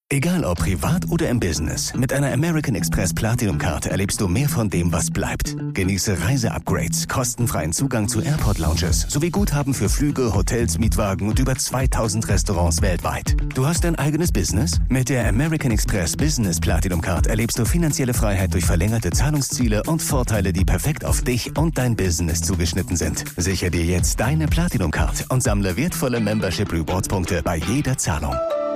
Egal ob privat oder im Business, mit einer American Express Platinum Card erlebst du mehr von dem, was bleibt. Genieße Reise-Upgrades, kostenfreien Zugang zu Airport-Lounges sowie Guthaben für Flüge, Hotels, Mietwagen und über 2000 Restaurants weltweit. Du hast dein eigenes Business? Mit der American Express Business Platinum Card erlebst du finanzielle Freiheit durch verlängerte Zahlungsziele und Vorteile, die perfekt auf dich und dein Business zugeschnitten sind. Sichere dir jetzt deine Platinum Card und sammle wertvolle Membership Rewards Punkte bei jeder Zahlung.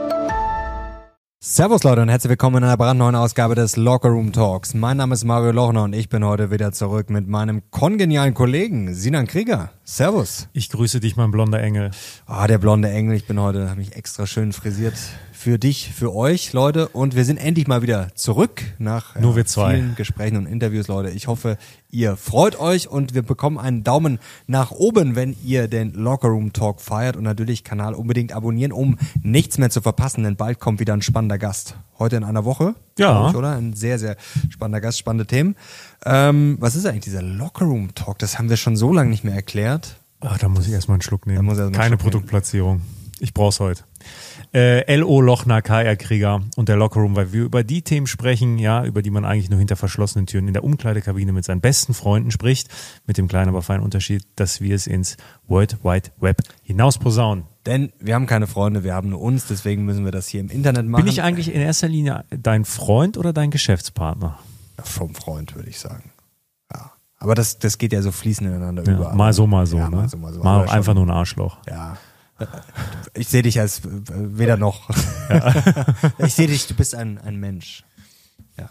Servus Leute und herzlich willkommen in einer brandneuen Ausgabe des Locker Room Talks. Mein Name ist Mario Lochner und ich bin heute wieder zurück mit meinem kongenialen Kollegen Sinan Krieger. Servus. Ich grüße dich, mein blonder Engel. Der blonde Engel. Ich bin heute, habe mich extra schön frisiert für dich, für euch, Leute. Und wir sind endlich mal wieder zurück nach Nur wir zwei. Vielen Gesprächen und Interviews, Leute. Ich hoffe, ihr freut euch und wir bekommen einen Daumen nach oben, wenn ihr den Locker Room Talk feiert. Und natürlich Kanal unbedingt abonnieren, um nichts mehr zu verpassen, denn bald kommt wieder ein spannender Gast. Heute in einer Woche, ja, ich, oder? Ein sehr, sehr spannender Gast, spannende Themen. Was ist eigentlich dieser Locker Room Talk? Das haben wir schon so lange nicht mehr erklärt. Da muss ich erstmal einen Schluck nehmen. Keine Produktplatzierung. Ich brauch's heute. L.O. Lochner, K.R. Krieger und der Lockerroom, weil wir über die Themen sprechen, ja, über die man eigentlich nur hinter verschlossenen Türen in der Umkleidekabine mit seinen besten Freunden spricht, mit dem kleinen, aber feinen Unterschied, dass wir es ins World Wide Web hinaus posaunen. Denn wir haben keine Freunde, wir haben nur uns, deswegen müssen wir das hier im Internet machen. Bin ich eigentlich in erster Linie dein Freund oder dein Geschäftspartner? Ja, vom Freund, würde ich sagen. Ja. Aber das geht ja so fließend ineinander über. Mal so, ja, ne? Mal einfach nur ein Arschloch. Ja. Ich sehe dich als weder noch. Ja. Ich sehe dich, du bist ein Mensch. Ja,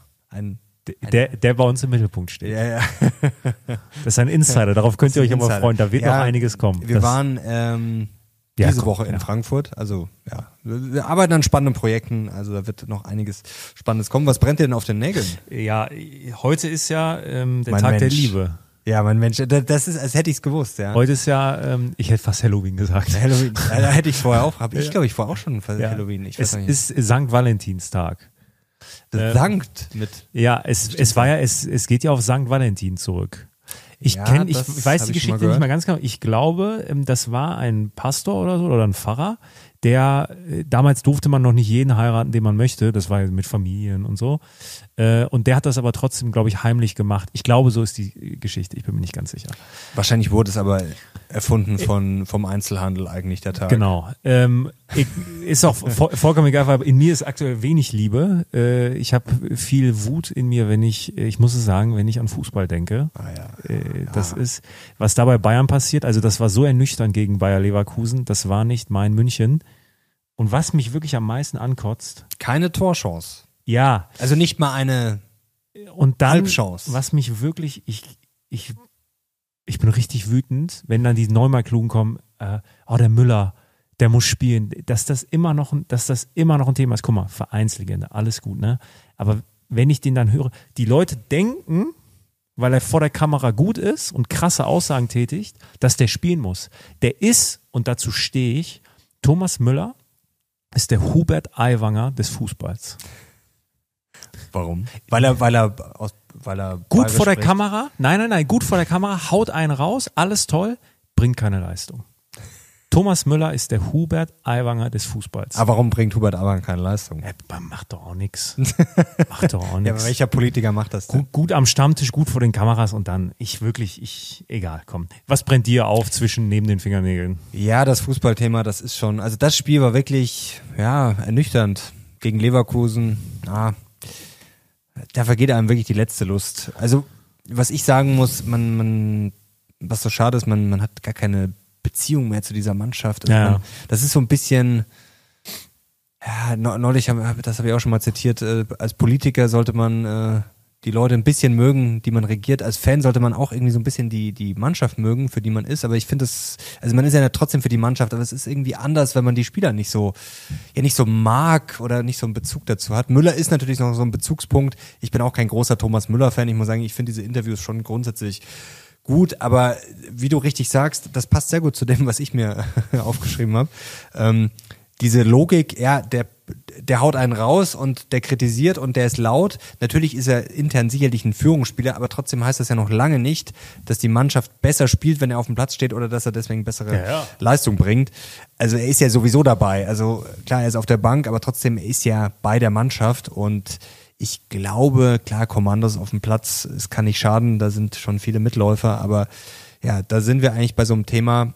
der bei uns im Mittelpunkt steht. Ja. Das ist ein Insider, darauf könnt ihr euch immer freuen, da wird noch einiges kommen. Wir waren diese Woche in Frankfurt, also ja, wir arbeiten an spannenden Projekten, also da wird noch einiges Spannendes kommen. Was brennt dir denn auf den Nägeln? Ja, heute ist ja der Tag der Liebe. Ja, mein Mensch, das ist, als hätte ich es gewusst, ja. Heute ist ja, ich hätte fast Halloween gesagt. Halloween, da hätte ich vorher auch, glaube ich vorher auch schon Halloween. Ich weiß es ist Sankt Valentinstag. Sankt mit. Ja, es geht ja auf Sankt Valentin zurück. Ich weiß die Geschichte nicht mehr ganz genau. Ich glaube, das war ein Pastor oder so oder ein Pfarrer, der damals durfte man noch nicht jeden heiraten, den man möchte. Das war ja mit Familien und so. Und der hat das aber trotzdem, glaube ich, heimlich gemacht. Ich glaube, so ist die Geschichte. Ich bin mir nicht ganz sicher. Wahrscheinlich wurde es aber erfunden vom Einzelhandel eigentlich, der Tag. Genau. Ist auch vollkommen egal, weil in mir ist aktuell wenig Liebe. Ich habe viel Wut in mir, ich muss es sagen, wenn ich an Fußball denke. Das ist, was da bei Bayern passiert. Also das war so ernüchternd gegen Bayer Leverkusen. Das war nicht mein München. Und was mich wirklich am meisten ankotzt. Keine Torchance. Ja. Also nicht mal eine Halbchance. Was mich wirklich, ich bin richtig wütend, wenn dann die Neumarklugen kommen, der Müller, der muss spielen, dass das immer noch ein Thema ist. Guck mal, Vereinslegende, alles gut, ne? Aber wenn ich den dann höre, die Leute denken, weil er vor der Kamera gut ist und krasse Aussagen tätigt, dass der spielen muss. Der ist, und dazu stehe ich, Thomas Müller ist der Hubert Aiwanger des Fußballs. Warum? Weil er gut vor der Kamera, nein, gut vor der Kamera, haut einen raus, alles toll, bringt keine Leistung. Thomas Müller ist der Hubert Aiwanger des Fußballs. Aber warum bringt Hubert Aiwanger keine Leistung? Macht doch auch nichts. Ja, aber welcher Politiker macht das denn? Gut am Stammtisch, gut vor den Kameras und dann egal, komm. Was brennt dir auf neben den Fingernägeln? Ja, das Fußballthema, das ist schon, also das Spiel war wirklich, ernüchternd. Gegen Leverkusen, da vergeht einem wirklich die letzte Lust. Also, was ich sagen muss, was so schade ist, man hat gar keine Beziehung mehr zu dieser Mannschaft. Also das ist so ein bisschen, neulich, das habe ich auch schon mal zitiert, als Politiker sollte man die Leute ein bisschen mögen, die man regiert. Als Fan sollte man auch irgendwie so ein bisschen die Mannschaft mögen, für die man ist. Aber ich finde man ist ja trotzdem für die Mannschaft, aber es ist irgendwie anders, wenn man die Spieler nicht so mag oder nicht so einen Bezug dazu hat. Müller ist natürlich noch so ein Bezugspunkt. Ich bin auch kein großer Thomas Müller-Fan. Ich muss sagen, ich finde diese Interviews schon grundsätzlich gut, aber wie du richtig sagst, das passt sehr gut zu dem, was ich mir aufgeschrieben habe. diese Logik, ja, der haut einen raus und der kritisiert und der ist laut. Natürlich ist er intern sicherlich ein Führungsspieler, aber trotzdem heißt das ja noch lange nicht, dass die Mannschaft besser spielt, wenn er auf dem Platz steht oder dass er deswegen bessere Leistung bringt. Also er ist ja sowieso dabei. Also klar, er ist auf der Bank, aber trotzdem ist er bei der Mannschaft und ich glaube, klar, Kommandos auf dem Platz, es kann nicht schaden, da sind schon viele Mitläufer, aber ja, da sind wir eigentlich bei so einem Thema,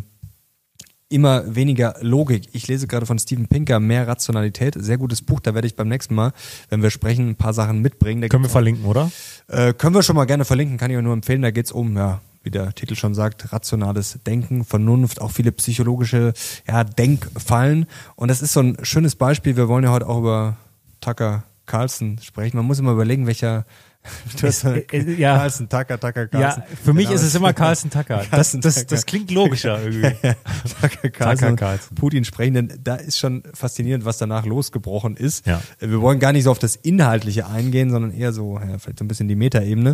immer weniger Logik. Ich lese gerade von Steven Pinker Mehr Rationalität. Sehr gutes Buch, da werde ich beim nächsten Mal, wenn wir sprechen, ein paar Sachen mitbringen. Können wir verlinken, oder? Können wir schon mal gerne verlinken, kann ich euch nur empfehlen. Da geht's um, ja, wie der Titel schon sagt, rationales Denken, Vernunft, auch viele psychologische Denkfallen. Und das ist so ein schönes Beispiel. Wir wollen ja heute auch über Tucker Carlson sprechen. Man muss immer überlegen, welcher Carlson, Tucker Carlson. Ja, für mich ist es immer Carlson Tucker. Das klingt logischer irgendwie. Tucker Carlson und Putin sprechen, denn da ist schon faszinierend, was danach losgebrochen ist. Ja. Wir wollen gar nicht so auf das Inhaltliche eingehen, sondern eher so, vielleicht so ein bisschen die Metaebene.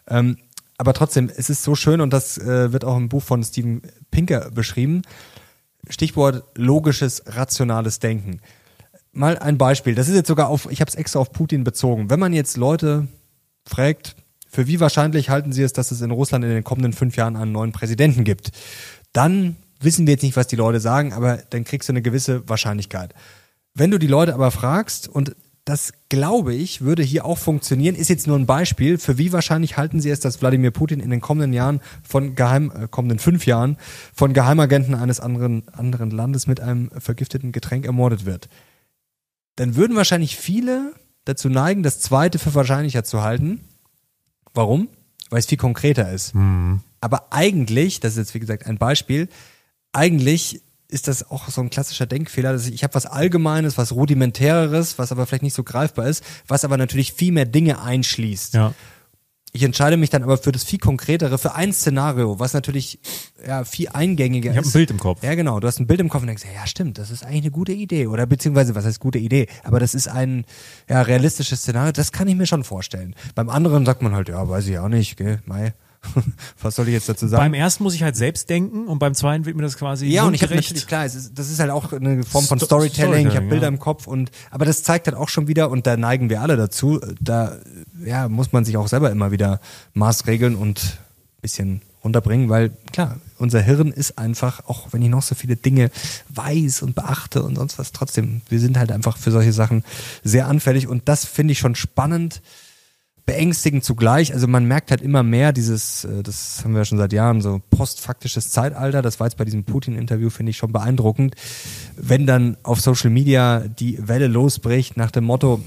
Aber trotzdem, es ist so schön und das wird auch im Buch von Steven Pinker beschrieben. Stichwort logisches, rationales Denken. Mal ein Beispiel. Das ist jetzt sogar ich habe es extra auf Putin bezogen. Wenn man jetzt Leute fragt, für wie wahrscheinlich halten Sie es, dass es in Russland in den kommenden 5 Jahren einen neuen Präsidenten gibt, dann wissen wir jetzt nicht, was die Leute sagen, aber dann kriegst du eine gewisse Wahrscheinlichkeit. Wenn du die Leute aber fragst, und das glaube ich, würde hier auch funktionieren, ist jetzt nur ein Beispiel, für wie wahrscheinlich halten Sie es, dass Wladimir Putin in den kommenden Jahren kommenden 5 Jahren von Geheimagenten eines anderen Landes mit einem vergifteten Getränk ermordet wird? Dann würden wahrscheinlich viele dazu neigen, das Zweite für wahrscheinlicher zu halten. Warum? Weil es viel konkreter ist. Mhm. Aber eigentlich, das ist jetzt wie gesagt ein Beispiel, eigentlich ist das auch so ein klassischer Denkfehler, dass ich habe was Allgemeines, was Rudimentäreres, was aber vielleicht nicht so greifbar ist, was aber natürlich viel mehr Dinge einschließt. Ja. Ich entscheide mich dann aber für das viel konkretere, für ein Szenario, was natürlich viel eingängiger ist. Ich habe ein Bild im Kopf. Ja, genau. Du hast ein Bild im Kopf und denkst, ja stimmt, das ist eigentlich eine gute Idee. Oder beziehungsweise, was heißt gute Idee? Aber das ist ein realistisches Szenario, das kann ich mir schon vorstellen. Beim anderen sagt man halt, ja, weiß ich auch nicht, gell, Mai. Was soll ich jetzt dazu sagen? Beim ersten muss ich halt selbst denken und beim zweiten wird mir das quasi und ich habe natürlich, klar, das ist halt auch eine Form von Storytelling, ich habe Bilder im Kopf aber das zeigt halt auch schon wieder, und da neigen wir alle dazu, da muss man sich auch selber immer wieder maßregeln und ein bisschen runterbringen, weil klar, unser Hirn ist einfach, auch wenn ich noch so viele Dinge weiß und beachte und sonst was, trotzdem, wir sind halt einfach für solche Sachen sehr anfällig und das finde ich schon spannend, beängstigend zugleich. Also man merkt halt immer mehr das haben wir ja schon seit Jahren, so postfaktisches Zeitalter. Das war jetzt bei diesem Putin-Interview, finde ich schon beeindruckend. Wenn dann auf Social Media die Welle losbricht nach dem Motto,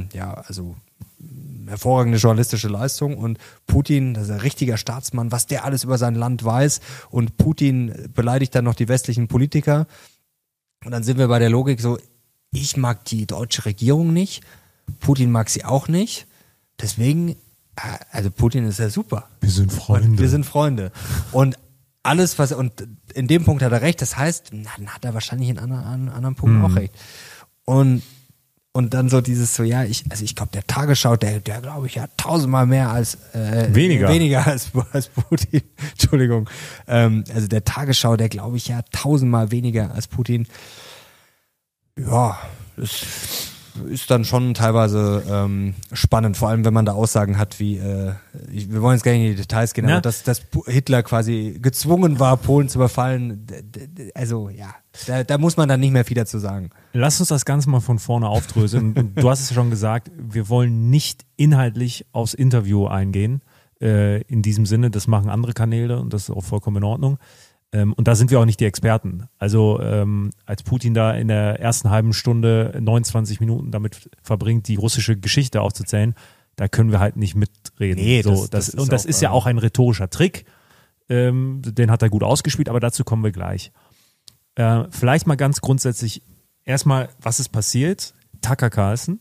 hervorragende journalistische Leistung und Putin, das ist ein richtiger Staatsmann, was der alles über sein Land weiß und Putin beleidigt dann noch die westlichen Politiker. Und dann sind wir bei der Logik so, ich mag die deutsche Regierung nicht, Putin mag sie auch nicht. Deswegen, also Putin ist ja super. Wir sind Freunde. Und alles, und in dem Punkt hat er recht, das heißt, dann hat er wahrscheinlich in anderen Punkten auch recht. Und dann so dieses ich glaube, der Tagesschau, der glaube ich ja 1000-mal mehr als, weniger als Putin. Entschuldigung. Also der Tagesschau, der glaube ich ja 1000-mal weniger als Putin. Ja, das ist dann schon teilweise spannend, vor allem wenn man da Aussagen hat wie, wir wollen jetzt gar nicht in die Details gehen, aber dass Hitler quasi gezwungen war, Polen zu überfallen, also da muss man dann nicht mehr viel dazu sagen. Lass uns das Ganze mal von vorne aufdröseln. Und du hast es schon gesagt, wir wollen nicht inhaltlich aufs Interview eingehen, in diesem Sinne, das machen andere Kanäle und das ist auch vollkommen in Ordnung. Und da sind wir auch nicht die Experten. Also als Putin da in der ersten halben Stunde 29 Minuten damit verbringt, die russische Geschichte aufzuzählen, da können wir halt nicht mitreden. Nee, das ist ja auch ein rhetorischer Trick. Den hat er gut ausgespielt, aber dazu kommen wir gleich. Vielleicht mal ganz grundsätzlich erstmal, was ist passiert? Tucker Carlson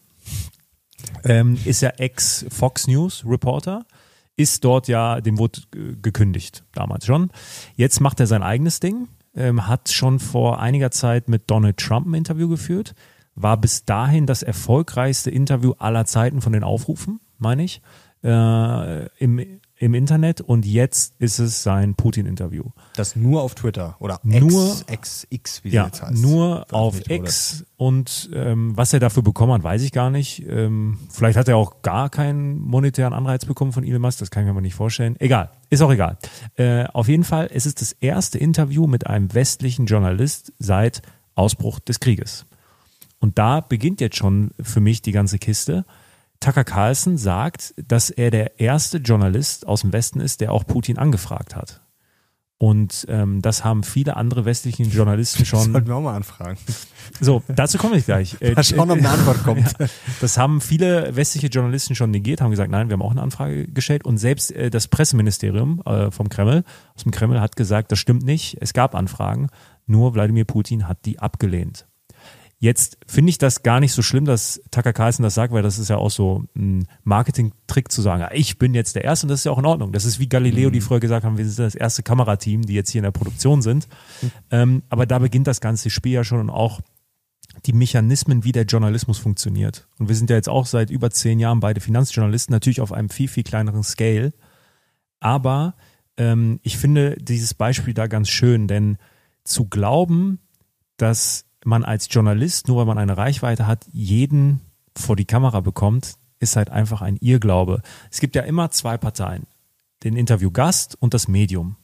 ist ja Ex-Fox News Reporter. Ist dort dem wurde gekündigt, damals schon. Jetzt macht er sein eigenes Ding, hat schon vor einiger Zeit mit Donald Trump ein Interview geführt, war bis dahin das erfolgreichste Interview aller Zeiten von den Aufrufen, meine ich. In im Internet und jetzt ist es sein Putin-Interview. Das nur auf Twitter oder X, wie sie jetzt heißt. Nur auf X und was er dafür bekommen hat, weiß ich gar nicht. Vielleicht hat er auch gar keinen monetären Anreiz bekommen von Elon Musk, das kann ich mir aber nicht vorstellen. Egal, ist auch egal. Auf jeden Fall, es ist das erste Interview mit einem westlichen Journalist seit Ausbruch des Krieges. Und da beginnt jetzt schon für mich die ganze Kiste. Tucker Carlson sagt, dass er der erste Journalist aus dem Westen ist, der auch Putin angefragt hat. Und das haben viele andere westliche Journalisten schon. Das sollten wir auch mal anfragen. So, dazu komme ich gleich. Mal schauen, ob eine Antwort kommt. Ja, das haben viele westliche Journalisten schon negiert, haben gesagt, nein, wir haben auch eine Anfrage gestellt. Und selbst das Presseministerium aus dem Kreml hat gesagt, das stimmt nicht, es gab Anfragen, nur Wladimir Putin hat die abgelehnt. Jetzt finde ich das gar nicht so schlimm, dass Tucker Carlson das sagt, weil das ist ja auch so ein Marketing-Trick zu sagen, ich bin jetzt der Erste und das ist ja auch in Ordnung. Das ist wie Galileo, die früher gesagt haben, wir sind das erste Kamerateam, die jetzt hier in der Produktion sind. Aber da beginnt das ganze Spiel ja schon und auch die Mechanismen, wie der Journalismus funktioniert. Und wir sind ja jetzt auch seit über 10 Jahren beide Finanzjournalisten, natürlich auf einem viel, viel kleineren Scale. Aber ich finde dieses Beispiel da ganz schön, denn zu glauben, dass man als Journalist, nur weil man eine Reichweite hat, jeden vor die Kamera bekommt, ist halt einfach ein Irrglaube. Es gibt ja immer 2 Parteien, den Interviewgast und das Medium.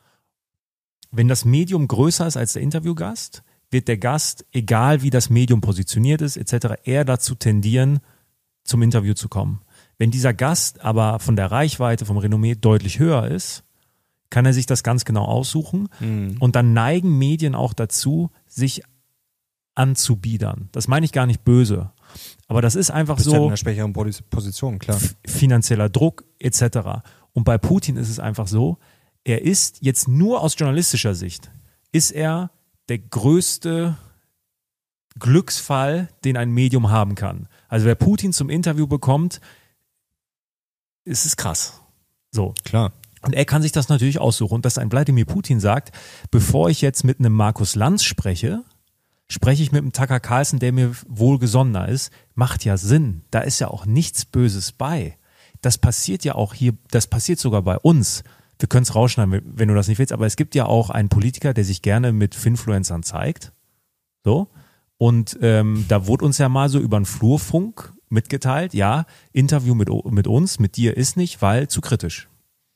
Wenn das Medium größer ist als der Interviewgast, wird der Gast, egal wie das Medium positioniert ist, etc., eher dazu tendieren, zum Interview zu kommen. Wenn dieser Gast aber von der Reichweite, vom Renommee deutlich höher ist, kann er sich das ganz genau aussuchen. Und dann neigen Medien auch dazu, sich anzubiedern. Das meine ich gar nicht böse. Aber das ist einfach so. Halt in einer schwächeren Position, klar. Finanzieller Druck etc. Und bei Putin ist es einfach so, er ist jetzt nur aus journalistischer Sicht, ist er der größte Glücksfall, den ein Medium haben kann. Also wer Putin zum Interview bekommt, ist es krass. So. Klar. Und er kann sich das natürlich aussuchen. Und dass ein Wladimir Putin sagt, bevor ich jetzt mit einem Markus Lanz spreche ich mit einem Tucker Carlson, der mir wohlgesonnener ist, macht ja Sinn. Da ist ja auch nichts Böses bei. Das passiert ja auch hier, das passiert sogar bei uns. Wir können es rausschneiden, wenn du das nicht willst, aber es gibt ja auch einen Politiker, der sich gerne mit Finfluencern zeigt. So. Und da wurde uns ja mal so über den Flurfunk mitgeteilt, ja, Interview mit uns, mit dir ist nicht, weil zu kritisch.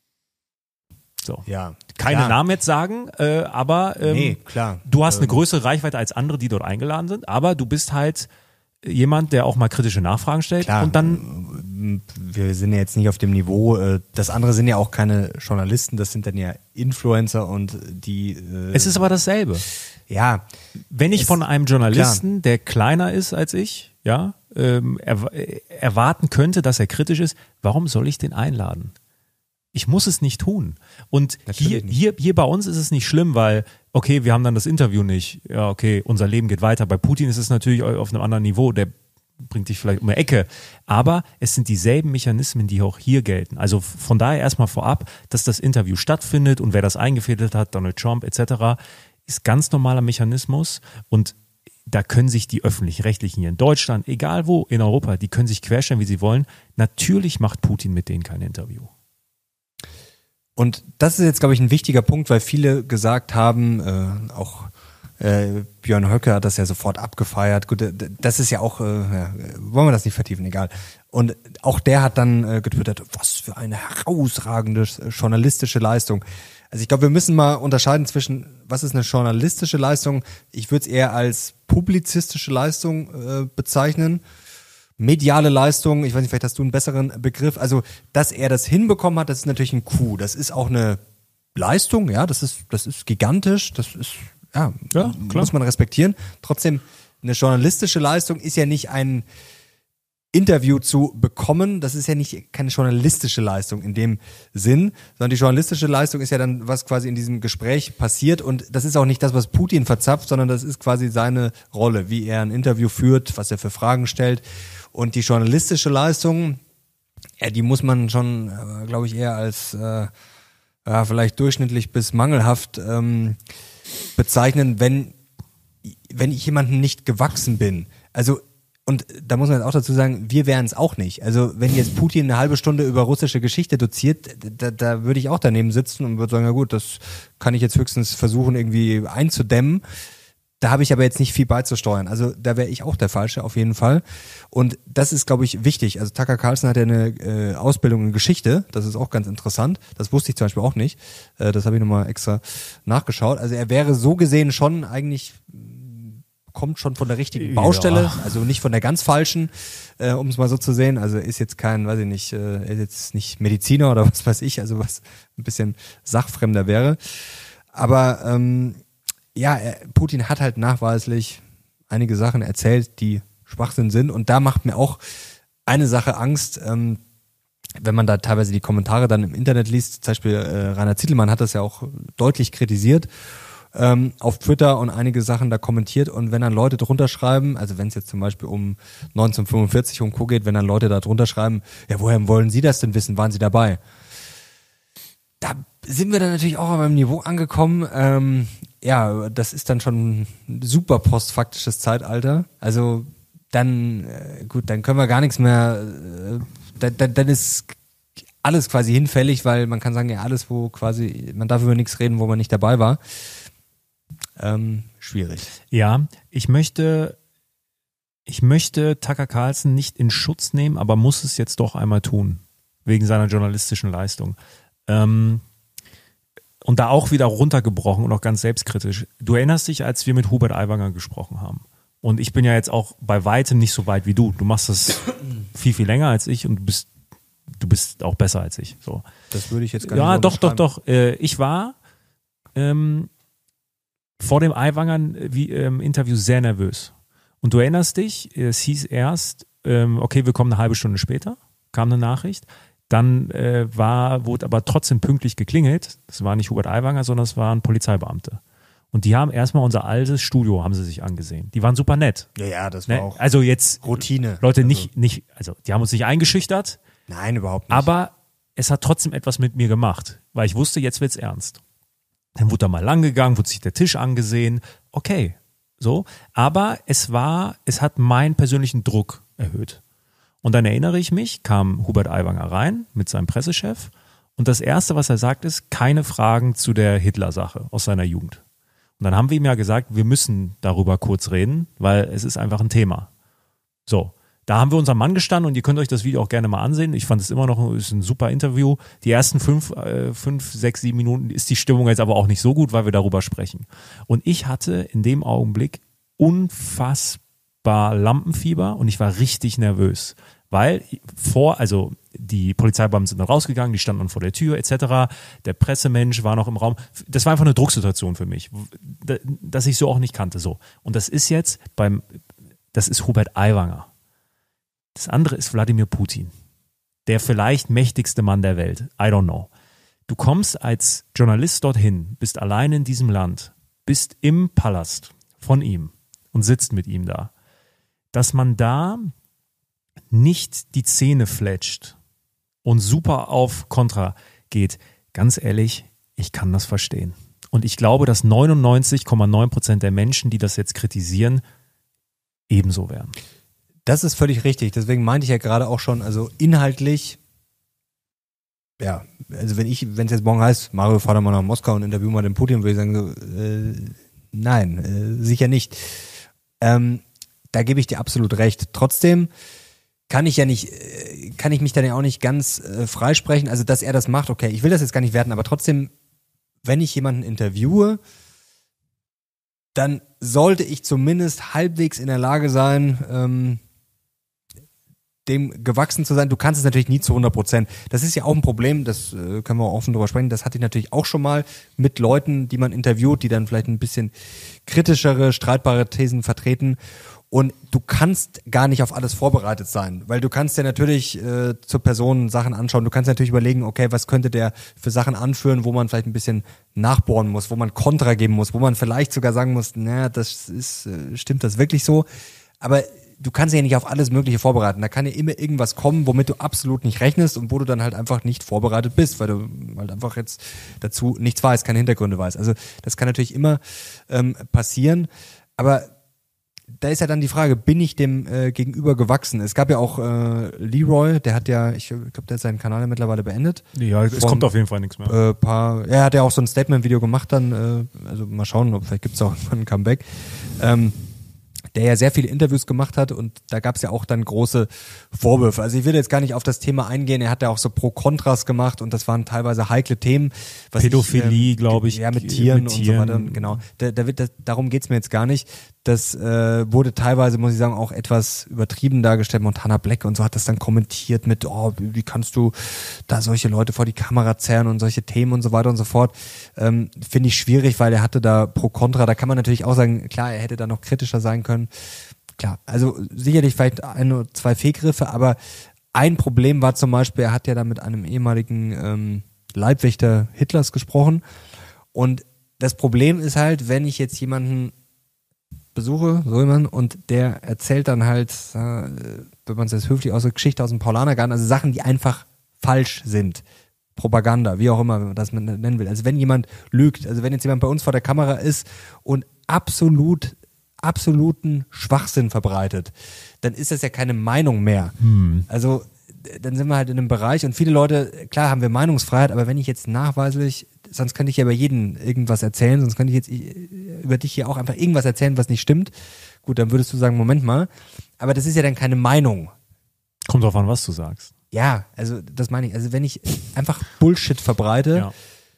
So. Ja, keine Namen jetzt sagen, aber nee, klar. Du hast eine größere Reichweite als andere, die dort eingeladen sind, aber du bist halt jemand, der auch mal kritische Nachfragen stellt. Klar, und dann wir sind ja jetzt nicht auf dem Niveau, das andere sind ja auch keine Journalisten, das sind dann ja Influencer und die es ist aber dasselbe. Ja. Wenn ich von einem Journalisten, der kleiner ist als ich, ja, erwarten könnte, dass er kritisch ist, warum soll ich den einladen? Ich muss es nicht tun. Und hier bei uns ist es nicht schlimm, weil, okay, wir haben dann das Interview nicht. Ja, okay, unser Leben geht weiter. Bei Putin ist es natürlich auf einem anderen Niveau. Der bringt dich vielleicht um eine Ecke. Aber es sind dieselben Mechanismen, die auch hier gelten. Also von daher erstmal vorab, dass das Interview stattfindet und wer das eingefädelt hat, Donald Trump etc., ist ganz normaler Mechanismus. Und da können sich die Öffentlich-Rechtlichen hier in Deutschland, egal wo, in Europa, die können sich querstellen, wie sie wollen. Natürlich macht Putin mit denen kein Interview. Und das ist jetzt, glaube ich, ein wichtiger Punkt, weil viele gesagt haben, auch Björn Höcke hat das ja sofort abgefeiert. Gut, das ist ja auch, wollen wir das nicht vertiefen, egal. Und auch der hat dann getwittert, was für eine herausragende journalistische Leistung. Also ich glaube, wir müssen mal unterscheiden zwischen, was ist eine journalistische Leistung? Ich würde es eher als publizistische Leistung bezeichnen. Mediale Leistung, ich weiß nicht, vielleicht hast du einen besseren Begriff. Also, dass er das hinbekommen hat, das ist natürlich ein Coup. Das ist auch eine Leistung, ja, das ist gigantisch, das ist, ja klar. Muss man respektieren. Trotzdem, eine journalistische Leistung ist ja nicht ein Interview zu bekommen, das ist ja nicht keine journalistische Leistung in dem Sinn, sondern die journalistische Leistung ist ja dann, was quasi in diesem Gespräch passiert und das ist auch nicht das, was Putin verzapft, sondern das ist quasi seine Rolle, wie er ein Interview führt, was er für Fragen stellt. Und die journalistische Leistung, ja, die muss man schon, glaube ich, eher als vielleicht durchschnittlich bis mangelhaft bezeichnen, wenn ich jemandem nicht gewachsen bin. Also, Und da muss man jetzt auch dazu sagen, wir wären es auch nicht. Also wenn jetzt Putin eine halbe Stunde über russische Geschichte doziert, da würde ich auch daneben sitzen und würde sagen, na gut, das kann ich jetzt höchstens versuchen irgendwie einzudämmen. Da habe ich aber jetzt nicht viel beizusteuern. Also da wäre ich auch der Falsche auf jeden Fall. Und das ist, glaube ich, wichtig. Also Tucker Carlson hat ja eine Ausbildung in Geschichte. Das ist auch ganz interessant. Das wusste ich zum Beispiel auch nicht. Das habe ich nochmal extra nachgeschaut. Also er wäre so gesehen schon eigentlich, kommt schon von der richtigen Baustelle. Ja. Also nicht von der ganz falschen, um es mal so zu sehen. Also ist jetzt kein, weiß ich nicht, ist jetzt nicht Mediziner oder was weiß ich. Also was ein bisschen sachfremder wäre. Aber ja, Putin hat halt nachweislich einige Sachen erzählt, die Schwachsinn sind. Und da macht mir auch eine Sache Angst, wenn man da teilweise die Kommentare dann im Internet liest. Zum Beispiel Rainer Zietelmann hat das ja auch deutlich kritisiert auf Twitter und einige Sachen da kommentiert. Und wenn dann Leute drunter schreiben, also wenn es jetzt zum Beispiel um 1945 um Co. geht, wenn dann Leute da drunter schreiben, ja, woher wollen Sie das denn wissen? Waren Sie dabei? Da sind wir dann natürlich auch beim Niveau angekommen. Ja, das ist dann schon ein super postfaktisches Zeitalter. Also dann, gut, dann können wir gar nichts mehr, dann ist alles quasi hinfällig, weil man kann sagen, ja, alles, wo quasi, man darf über nichts reden, wo man nicht dabei war. Schwierig. Ja, ich möchte Tucker Carlson nicht in Schutz nehmen, aber muss es jetzt doch einmal tun, wegen seiner journalistischen Leistung. Und da auch wieder runtergebrochen und auch ganz selbstkritisch. Du erinnerst dich, als wir mit Hubert Aiwanger gesprochen haben. Und ich bin ja jetzt auch bei weitem nicht so weit wie du. Du machst das viel, viel länger als ich und du bist auch besser als ich. So. Das würde ich jetzt gar nicht Ja, doch. Ich war vor dem Aiwanger-Interview sehr nervös. Und du erinnerst dich, es hieß erst, okay, wir kommen eine halbe Stunde später, kam eine Nachricht. Dann wurde aber trotzdem pünktlich geklingelt. Das war nicht Hubert Aiwanger, sondern es waren Polizeibeamte. Und die haben erstmal unser altes Studio, haben sie sich angesehen. Die waren super nett. Ja, das war auch also jetzt Routine. Leute, also die haben uns nicht eingeschüchtert. Nein, überhaupt nicht. Aber es hat trotzdem etwas mit mir gemacht, weil ich wusste, jetzt wird's ernst. Dann wurde da mal lang gegangen, wurde sich der Tisch angesehen. Okay, so. Aber es hat meinen persönlichen Druck erhöht. Und dann erinnere ich mich, kam Hubert Aiwanger rein mit seinem Pressechef und das Erste, was er sagt, ist, keine Fragen zu der Hitler-Sache aus seiner Jugend. Und dann haben wir ihm ja gesagt, wir müssen darüber kurz reden, weil es ist einfach ein Thema. So, da haben wir unseren Mann gestanden und ihr könnt euch das Video auch gerne mal ansehen. Ich fand es immer noch ist ein super Interview. Die ersten 5, 6, 7 Minuten ist die Stimmung jetzt aber auch nicht so gut, weil wir darüber sprechen. Und ich hatte in dem Augenblick unfassbar Lampenfieber und ich war richtig nervös, weil also die Polizeibeamten sind dann rausgegangen, die standen dann vor der Tür etc. Der Pressemensch war noch im Raum. Das war einfach eine Drucksituation für mich, dass ich so auch nicht kannte. So. Und das ist jetzt das ist Hubert Aiwanger. Das andere ist Wladimir Putin, der vielleicht mächtigste Mann der Welt. I don't know. Du kommst als Journalist dorthin, bist allein in diesem Land, bist im Palast von ihm und sitzt mit ihm da. Dass man da nicht die Zähne fletscht und super auf Kontra geht, ganz ehrlich, ich kann das verstehen. Und ich glaube, dass 99,9% der Menschen, die das jetzt kritisieren, ebenso wären. Das ist völlig richtig. Deswegen meinte ich ja gerade auch schon, also inhaltlich, ja, also wenn es jetzt morgen heißt, Mario, fahr doch mal nach Moskau und interview mal den Putin, würde ich sagen, so, nein, sicher nicht. Da gebe ich dir absolut recht. Trotzdem kann ich mich dann ja auch nicht ganz freisprechen, also dass er das macht, okay, ich will das jetzt gar nicht werten, aber trotzdem, wenn ich jemanden interviewe, dann sollte ich zumindest halbwegs in der Lage sein, dem gewachsen zu sein. Du kannst es natürlich nie zu 100%. Das ist ja auch ein Problem, das können wir auch offen drüber sprechen, das hatte ich natürlich auch schon mal mit Leuten, die man interviewt, die dann vielleicht ein bisschen kritischere, streitbare Thesen vertreten. Und du kannst gar nicht auf alles vorbereitet sein, weil du kannst ja natürlich zur Person Sachen anschauen. Du kannst natürlich überlegen, okay, was könnte der für Sachen anführen, wo man vielleicht ein bisschen nachbohren muss, wo man Kontra geben muss, wo man vielleicht sogar sagen muss, naja, stimmt das wirklich so? Aber du kannst ja nicht auf alles Mögliche vorbereiten. Da kann ja immer irgendwas kommen, womit du absolut nicht rechnest und wo du dann halt einfach nicht vorbereitet bist, weil du halt einfach jetzt dazu nichts weißt, keine Hintergründe weißt. Also das kann natürlich immer passieren, aber da ist ja dann die Frage, bin ich dem gegenüber gewachsen? Es gab ja auch Leroy, der hat ja, ich glaube, der hat seinen Kanal ja mittlerweile beendet. Ja, es kommt auf jeden Fall nichts mehr. Er hat ja auch so ein Statement-Video gemacht dann, also mal schauen, vielleicht gibt es auch ein Comeback. Der ja sehr viele Interviews gemacht hat und da gab es ja auch dann große Vorwürfe. Also ich will jetzt gar nicht auf das Thema eingehen, er hat ja auch so Pro-Kontras gemacht und das waren teilweise heikle Themen. Pädophilie, glaube ich. Ja, mit Tieren und so weiter. Genau. Darum geht's mir jetzt gar nicht. Das wurde teilweise, muss ich sagen, auch etwas übertrieben dargestellt. Montana Black und so hat das dann kommentiert mit, wie kannst du da solche Leute vor die Kamera zerren und solche Themen und so weiter und so fort. Finde ich schwierig, weil er hatte da Pro-Kontra. Da kann man natürlich auch sagen, klar, er hätte da noch kritischer sein können. Klar, also sicherlich vielleicht 1 oder 2 Fehlgriffe, aber ein Problem war zum Beispiel, er hat ja da mit einem ehemaligen Leibwächter Hitlers gesprochen und das Problem ist halt, wenn ich jetzt jemanden besuche, so jemand, und der erzählt dann halt, wenn man es jetzt höflich ausdrückt, Geschichte aus dem Paulanergarten, also Sachen, die einfach falsch sind. Propaganda, wie auch immer man das nennen will. Also wenn jemand lügt, also wenn jetzt jemand bei uns vor der Kamera ist und absoluten Schwachsinn verbreitet, dann ist das ja keine Meinung mehr. Also dann sind wir halt in einem Bereich und viele Leute, klar haben wir Meinungsfreiheit, aber wenn ich jetzt nachweislich, sonst könnte ich ja über jeden irgendwas erzählen, sonst könnte ich jetzt über dich hier auch einfach irgendwas erzählen, was nicht stimmt. Gut, dann würdest du sagen, Moment mal, aber das ist ja dann keine Meinung. Kommt drauf an, was du sagst. Ja, also das meine ich. Also wenn ich einfach Bullshit verbreite,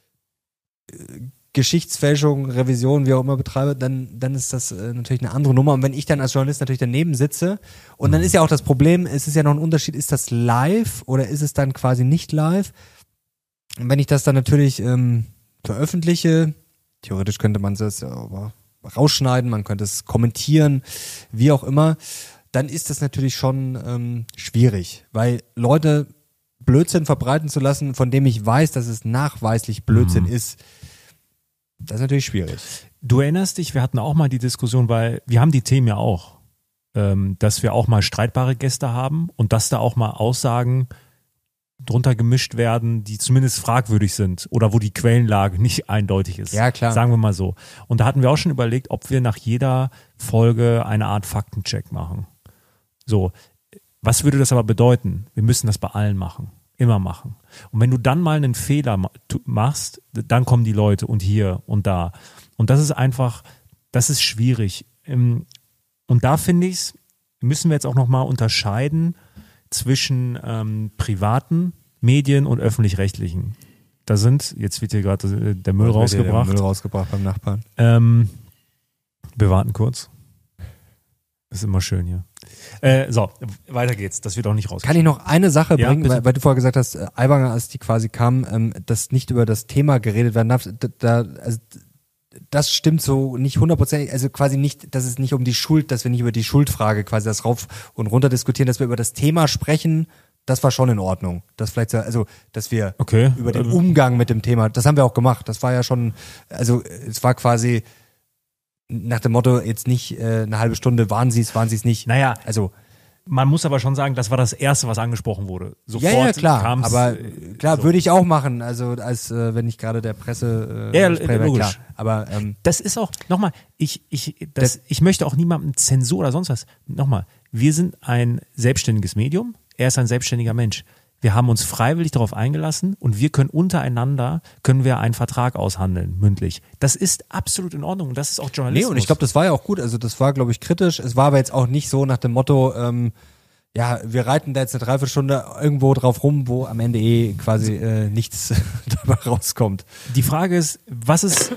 Geschichtsfälschung, Revision, wie auch immer betreibe, dann ist das natürlich eine andere Nummer. Und wenn ich dann als Journalist natürlich daneben sitze, und dann ist ja auch das Problem, es ist ja noch ein Unterschied, ist das live oder ist es dann quasi nicht live? Und wenn ich das dann natürlich veröffentliche, theoretisch könnte man das ja rausschneiden, man könnte es kommentieren, wie auch immer, dann ist das natürlich schon schwierig, weil Leute Blödsinn verbreiten zu lassen, von dem ich weiß, dass es nachweislich Blödsinn ist, das ist natürlich schwierig. Du erinnerst dich, wir hatten auch mal die Diskussion, weil wir haben die Themen ja auch, dass wir auch mal streitbare Gäste haben und dass da auch mal Aussagen drunter gemischt werden, die zumindest fragwürdig sind oder wo die Quellenlage nicht eindeutig ist. Ja, klar. Sagen wir mal so. Und da hatten wir auch schon überlegt, ob wir nach jeder Folge eine Art Faktencheck machen. So, was würde das aber bedeuten? Wir müssen das bei allen machen. Immer machen. Und wenn du dann mal einen Fehler machst, dann kommen die Leute und hier und da. Und das ist einfach, das ist schwierig. Und da finde ich, müssen wir jetzt auch nochmal unterscheiden zwischen privaten Medien und öffentlich-rechtlichen. Da sind, jetzt wird hier gerade der Müll rausgebracht. Der Müll rausgebracht beim Nachbarn. Wir warten kurz. Ist immer schön hier. So, weiter geht's. Das wird auch nicht raus. Kann ich noch eine Sache bringen, bitte. weil du vorher gesagt hast, Aiwanger, als die quasi kam, dass nicht über das Thema geredet werden darf, also das stimmt so nicht 100%, also quasi nicht, dass es nicht um die Schuld, dass wir nicht über die Schuldfrage quasi das rauf und runter diskutieren, dass wir über das Thema sprechen, das war schon in Ordnung. Das vielleicht, also, dass wir über den Umgang mit dem Thema, das haben wir auch gemacht, das war ja schon, also es war quasi nach dem Motto, jetzt nicht eine halbe Stunde, waren sie es nicht. Naja, also man muss aber schon sagen, das war das Erste, was angesprochen wurde. Sofort ja, klar, kam's, aber klar, so. würde ich auch machen, also als wenn ich gerade der Presse logisch. klar. Aber das ist auch, nochmal, ich möchte auch niemandem Zensur oder sonst was. Nochmal, wir sind ein selbstständiges Medium, er ist ein selbstständiger Mensch. Wir haben uns freiwillig darauf eingelassen und wir können untereinander, einen Vertrag aushandeln, mündlich. Das ist absolut in Ordnung und das ist auch Journalismus. Nee, und ich glaube, das war ja auch gut, also das war, glaube ich, kritisch. Es war aber jetzt auch nicht so nach dem Motto, ja, wir reiten da jetzt eine Dreiviertelstunde irgendwo drauf rum, wo am Ende quasi nichts dabei rauskommt. Die Frage ist, was ist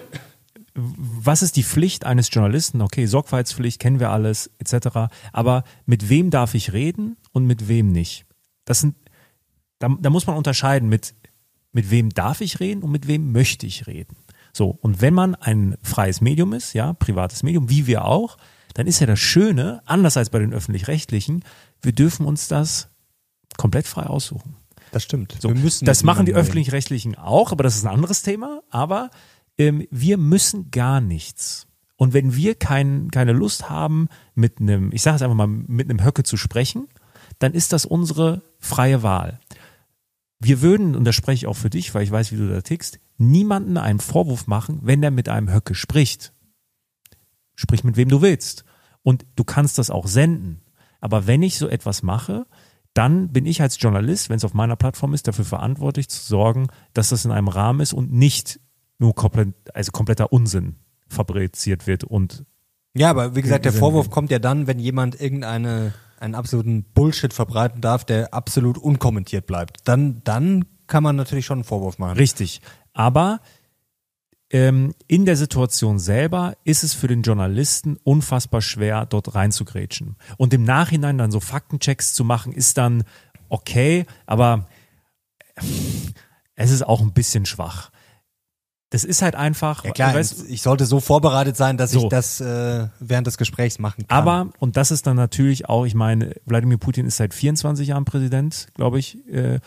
die Pflicht eines Journalisten? Okay, Sorgfaltspflicht, kennen wir alles, etc. Aber mit wem darf ich reden und mit wem nicht? Da muss man unterscheiden, mit wem darf ich reden und mit wem möchte ich reden. So, und wenn man ein freies Medium ist, ja, privates Medium, wie wir auch, dann ist ja das Schöne, anders als bei den Öffentlich-Rechtlichen, wir dürfen uns das komplett frei aussuchen. Das stimmt. So, das machen die Öffentlich-Rechtlichen auch, aber das ist ein anderes Thema. Aber wir müssen gar nichts. Und wenn wir keine Lust haben, mit einem Höcke zu sprechen, dann ist das unsere freie Wahl. Wir würden, und das spreche ich auch für dich, weil ich weiß, wie du da tickst, niemanden einen Vorwurf machen, wenn der mit einem Höcke spricht. Sprich mit wem du willst. und du kannst das auch senden. Aber wenn ich so etwas mache, dann bin ich als Journalist, wenn es auf meiner Plattform ist, dafür verantwortlich zu sorgen, dass das in einem Rahmen ist und nicht nur kompletter Unsinn fabriziert wird. Und ja, aber wie gesagt, der Vorwurf kommt ja dann, wenn jemand einen absoluten Bullshit verbreiten darf, der absolut unkommentiert bleibt. Dann kann man natürlich schon einen Vorwurf machen. Richtig. Aber in der Situation selber ist es für den Journalisten unfassbar schwer, dort reinzugrätschen. Und im Nachhinein dann so Faktenchecks zu machen, ist dann okay, aber es ist auch ein bisschen schwach. Das ist halt einfach. Ja klar, ich sollte so vorbereitet sein, dass ich das während des Gesprächs machen kann. Aber, und das ist dann natürlich auch, ich meine, Wladimir Putin ist seit 24 Jahren Präsident, glaube ich,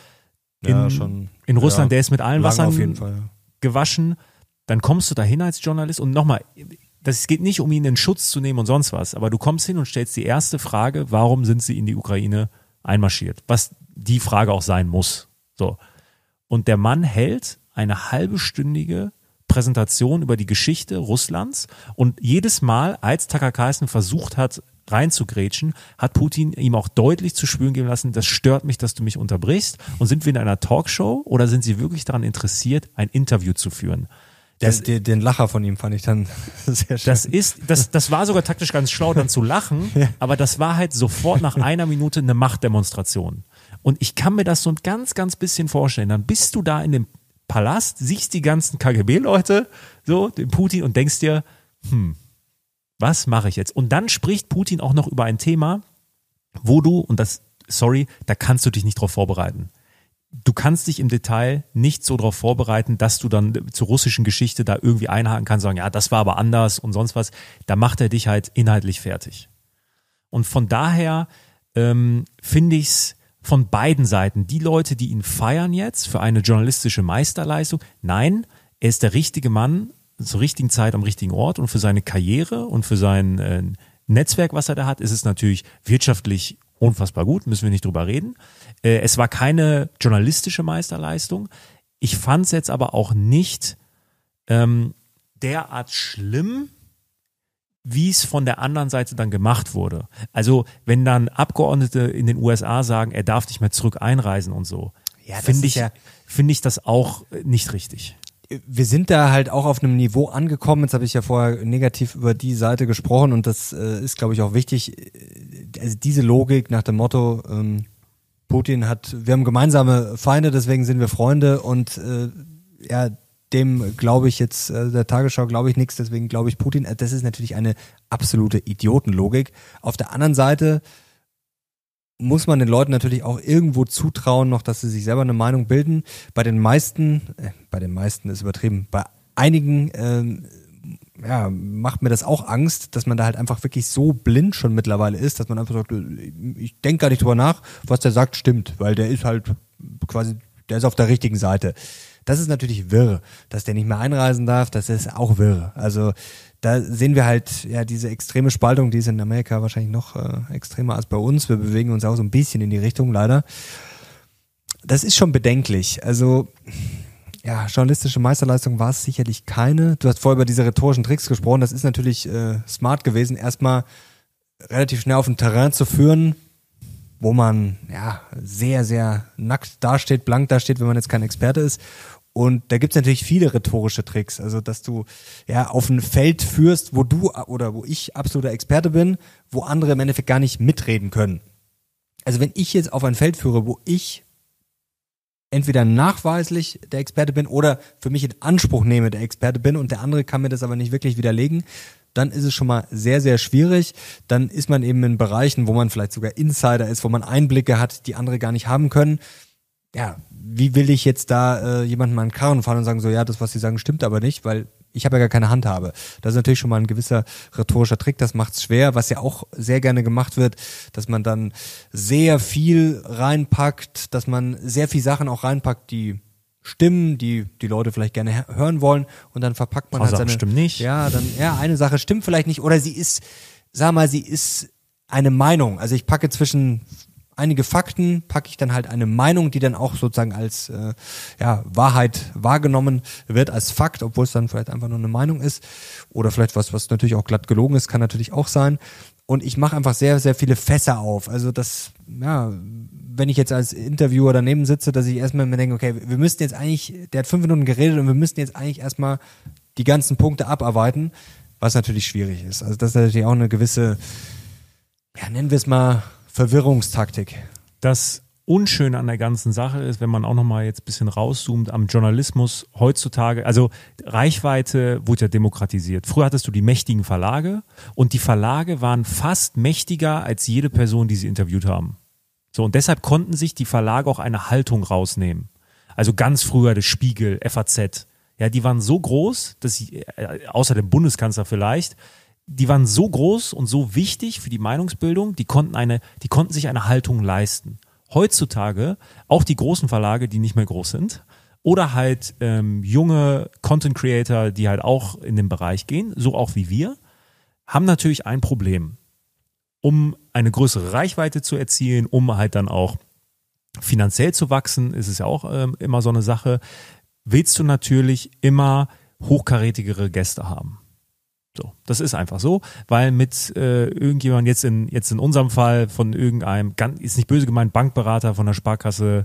in Russland, der ist mit allen Wassern auf jeden Fall, gewaschen. Dann kommst du da hin als Journalist und nochmal, es geht nicht um ihn in Schutz zu nehmen und sonst was, aber du kommst hin und stellst die erste Frage, warum sind sie in die Ukraine einmarschiert? Was die Frage auch sein muss. So. Und der Mann hält eine halbstündige Präsentation über die Geschichte Russlands und jedes Mal, als Tucker Carlson versucht hat, reinzugrätschen, hat Putin ihm auch deutlich zu spüren geben lassen, das stört mich, dass du mich unterbrichst. Und sind wir in einer Talkshow oder sind sie wirklich daran interessiert, ein Interview zu führen? Den Lacher von ihm fand ich dann sehr schön. Das war sogar taktisch ganz schlau, dann zu lachen, aber das war halt sofort nach einer Minute eine Machtdemonstration. Und ich kann mir das so ein ganz, ganz bisschen vorstellen. Dann bist du da in dem Palast, siehst die ganzen KGB-Leute, so, den Putin und denkst dir, was mache ich jetzt? Und dann spricht Putin auch noch über ein Thema, wo du, da kannst du dich nicht drauf vorbereiten. Du kannst dich im Detail nicht so darauf vorbereiten, dass du dann zur russischen Geschichte da irgendwie einhaken kannst, sagen, ja, das war aber anders und sonst was. Da macht er dich halt inhaltlich fertig. Und von daher finde ich es von beiden Seiten, die Leute, die ihn feiern jetzt für eine journalistische Meisterleistung, nein, er ist der richtige Mann zur richtigen Zeit am richtigen Ort und für seine Karriere und für sein Netzwerk, was er da hat, ist es natürlich wirtschaftlich unfassbar gut, müssen wir nicht drüber reden. Es war keine journalistische Meisterleistung. Ich fand es jetzt aber auch nicht derart schlimm, wie es von der anderen Seite dann gemacht wurde. Also wenn dann Abgeordnete in den USA sagen, er darf nicht mehr zurück einreisen und so, finde ich das auch nicht richtig. Wir sind da halt auch auf einem Niveau angekommen, jetzt habe ich ja vorher negativ über die Seite gesprochen und das ist, glaube ich, auch wichtig, also diese Logik nach dem Motto, wir haben gemeinsame Feinde, deswegen sind wir Freunde und dem glaube ich jetzt, der Tagesschau glaube ich nichts, deswegen glaube ich Putin, das ist natürlich eine absolute Idiotenlogik. Auf der anderen Seite muss man den Leuten natürlich auch irgendwo zutrauen noch, dass sie sich selber eine Meinung bilden. Bei den meisten ist übertrieben, bei einigen macht mir das auch Angst, dass man da halt einfach wirklich so blind schon mittlerweile ist, dass man einfach sagt, ich denke gar nicht drüber nach, was der sagt, stimmt, weil der ist halt quasi, der ist auf der richtigen Seite. Das ist natürlich wirr, dass der nicht mehr einreisen darf, das ist auch wirr. Also da sehen wir halt diese extreme Spaltung, die ist in Amerika wahrscheinlich noch extremer als bei uns. Wir bewegen uns auch so ein bisschen in die Richtung, leider. Das ist schon bedenklich. Also journalistische Meisterleistung war es sicherlich keine. Du hast vorher über diese rhetorischen Tricks gesprochen. Das ist natürlich smart gewesen, erstmal relativ schnell auf ein Terrain zu führen, wo man sehr, sehr nackt dasteht, blank dasteht, wenn man jetzt kein Experte ist. Und da gibt's natürlich viele rhetorische Tricks, also dass du auf ein Feld führst, wo du oder wo ich absoluter Experte bin, wo andere im Endeffekt gar nicht mitreden können. Also wenn ich jetzt auf ein Feld führe, wo ich entweder nachweislich der Experte bin oder für mich in Anspruch nehme, der Experte bin und der andere kann mir das aber nicht wirklich widerlegen, dann ist es schon mal sehr, sehr schwierig. Dann ist man eben in Bereichen, wo man vielleicht sogar Insider ist, wo man Einblicke hat, die andere gar nicht haben können. Ja, wie will ich jetzt da jemandem mal einen Karren fahren und sagen, so das, was sie sagen, stimmt aber nicht, weil ich habe ja gar keine Handhabe. Das ist natürlich schon mal ein gewisser rhetorischer Trick, das macht's schwer, was ja auch sehr gerne gemacht wird, dass man dann sehr viel reinpackt, dass man sehr viel Sachen auch reinpackt, die stimmen, die Leute vielleicht gerne hören wollen und dann verpackt man halt seine... stimmt nicht. Eine Sache stimmt vielleicht nicht oder sie ist eine Meinung. Also ich packe zwischen einige Fakten, packe ich dann halt eine Meinung, die dann auch sozusagen als Wahrheit wahrgenommen wird, als Fakt, obwohl es dann vielleicht einfach nur eine Meinung ist oder vielleicht was natürlich auch glatt gelogen ist, kann natürlich auch sein. und ich mache einfach sehr, sehr viele Fässer auf. Also das, ja, wenn ich jetzt als Interviewer daneben sitze, dass ich erstmal mir denke, okay, wir müssten jetzt eigentlich, der hat 5 Minuten geredet und wir müssten jetzt eigentlich erstmal die ganzen Punkte abarbeiten, was natürlich schwierig ist. Also das ist natürlich auch eine gewisse, ja, nennen wir es mal Verwirrungstaktik. Das Unschöne an der ganzen Sache ist, wenn man auch nochmal jetzt ein bisschen rauszoomt am Journalismus heutzutage, also Reichweite wurde ja demokratisiert. Früher hattest du die mächtigen Verlage und die Verlage waren fast mächtiger als jede Person, die sie interviewt haben. So, und deshalb konnten sich die Verlage auch eine Haltung rausnehmen. Also ganz früher der Spiegel, FAZ, ja, die waren so groß, dass sie, außer dem Bundeskanzler vielleicht, die waren so groß und so wichtig für die Meinungsbildung, die konnten sich eine Haltung leisten. Heutzutage auch die großen Verlage, die nicht mehr groß sind, oder halt junge Content Creator, die halt auch in den Bereich gehen, so auch wie wir, haben natürlich ein Problem. Um eine größere Reichweite zu erzielen, um halt dann auch finanziell zu wachsen, ist es ja auch immer so eine Sache, willst du natürlich immer hochkarätigere Gäste haben. So, das ist einfach so, weil mit irgendjemand jetzt in unserem Fall von irgendeinem, ist nicht böse gemeint, Bankberater von der Sparkasse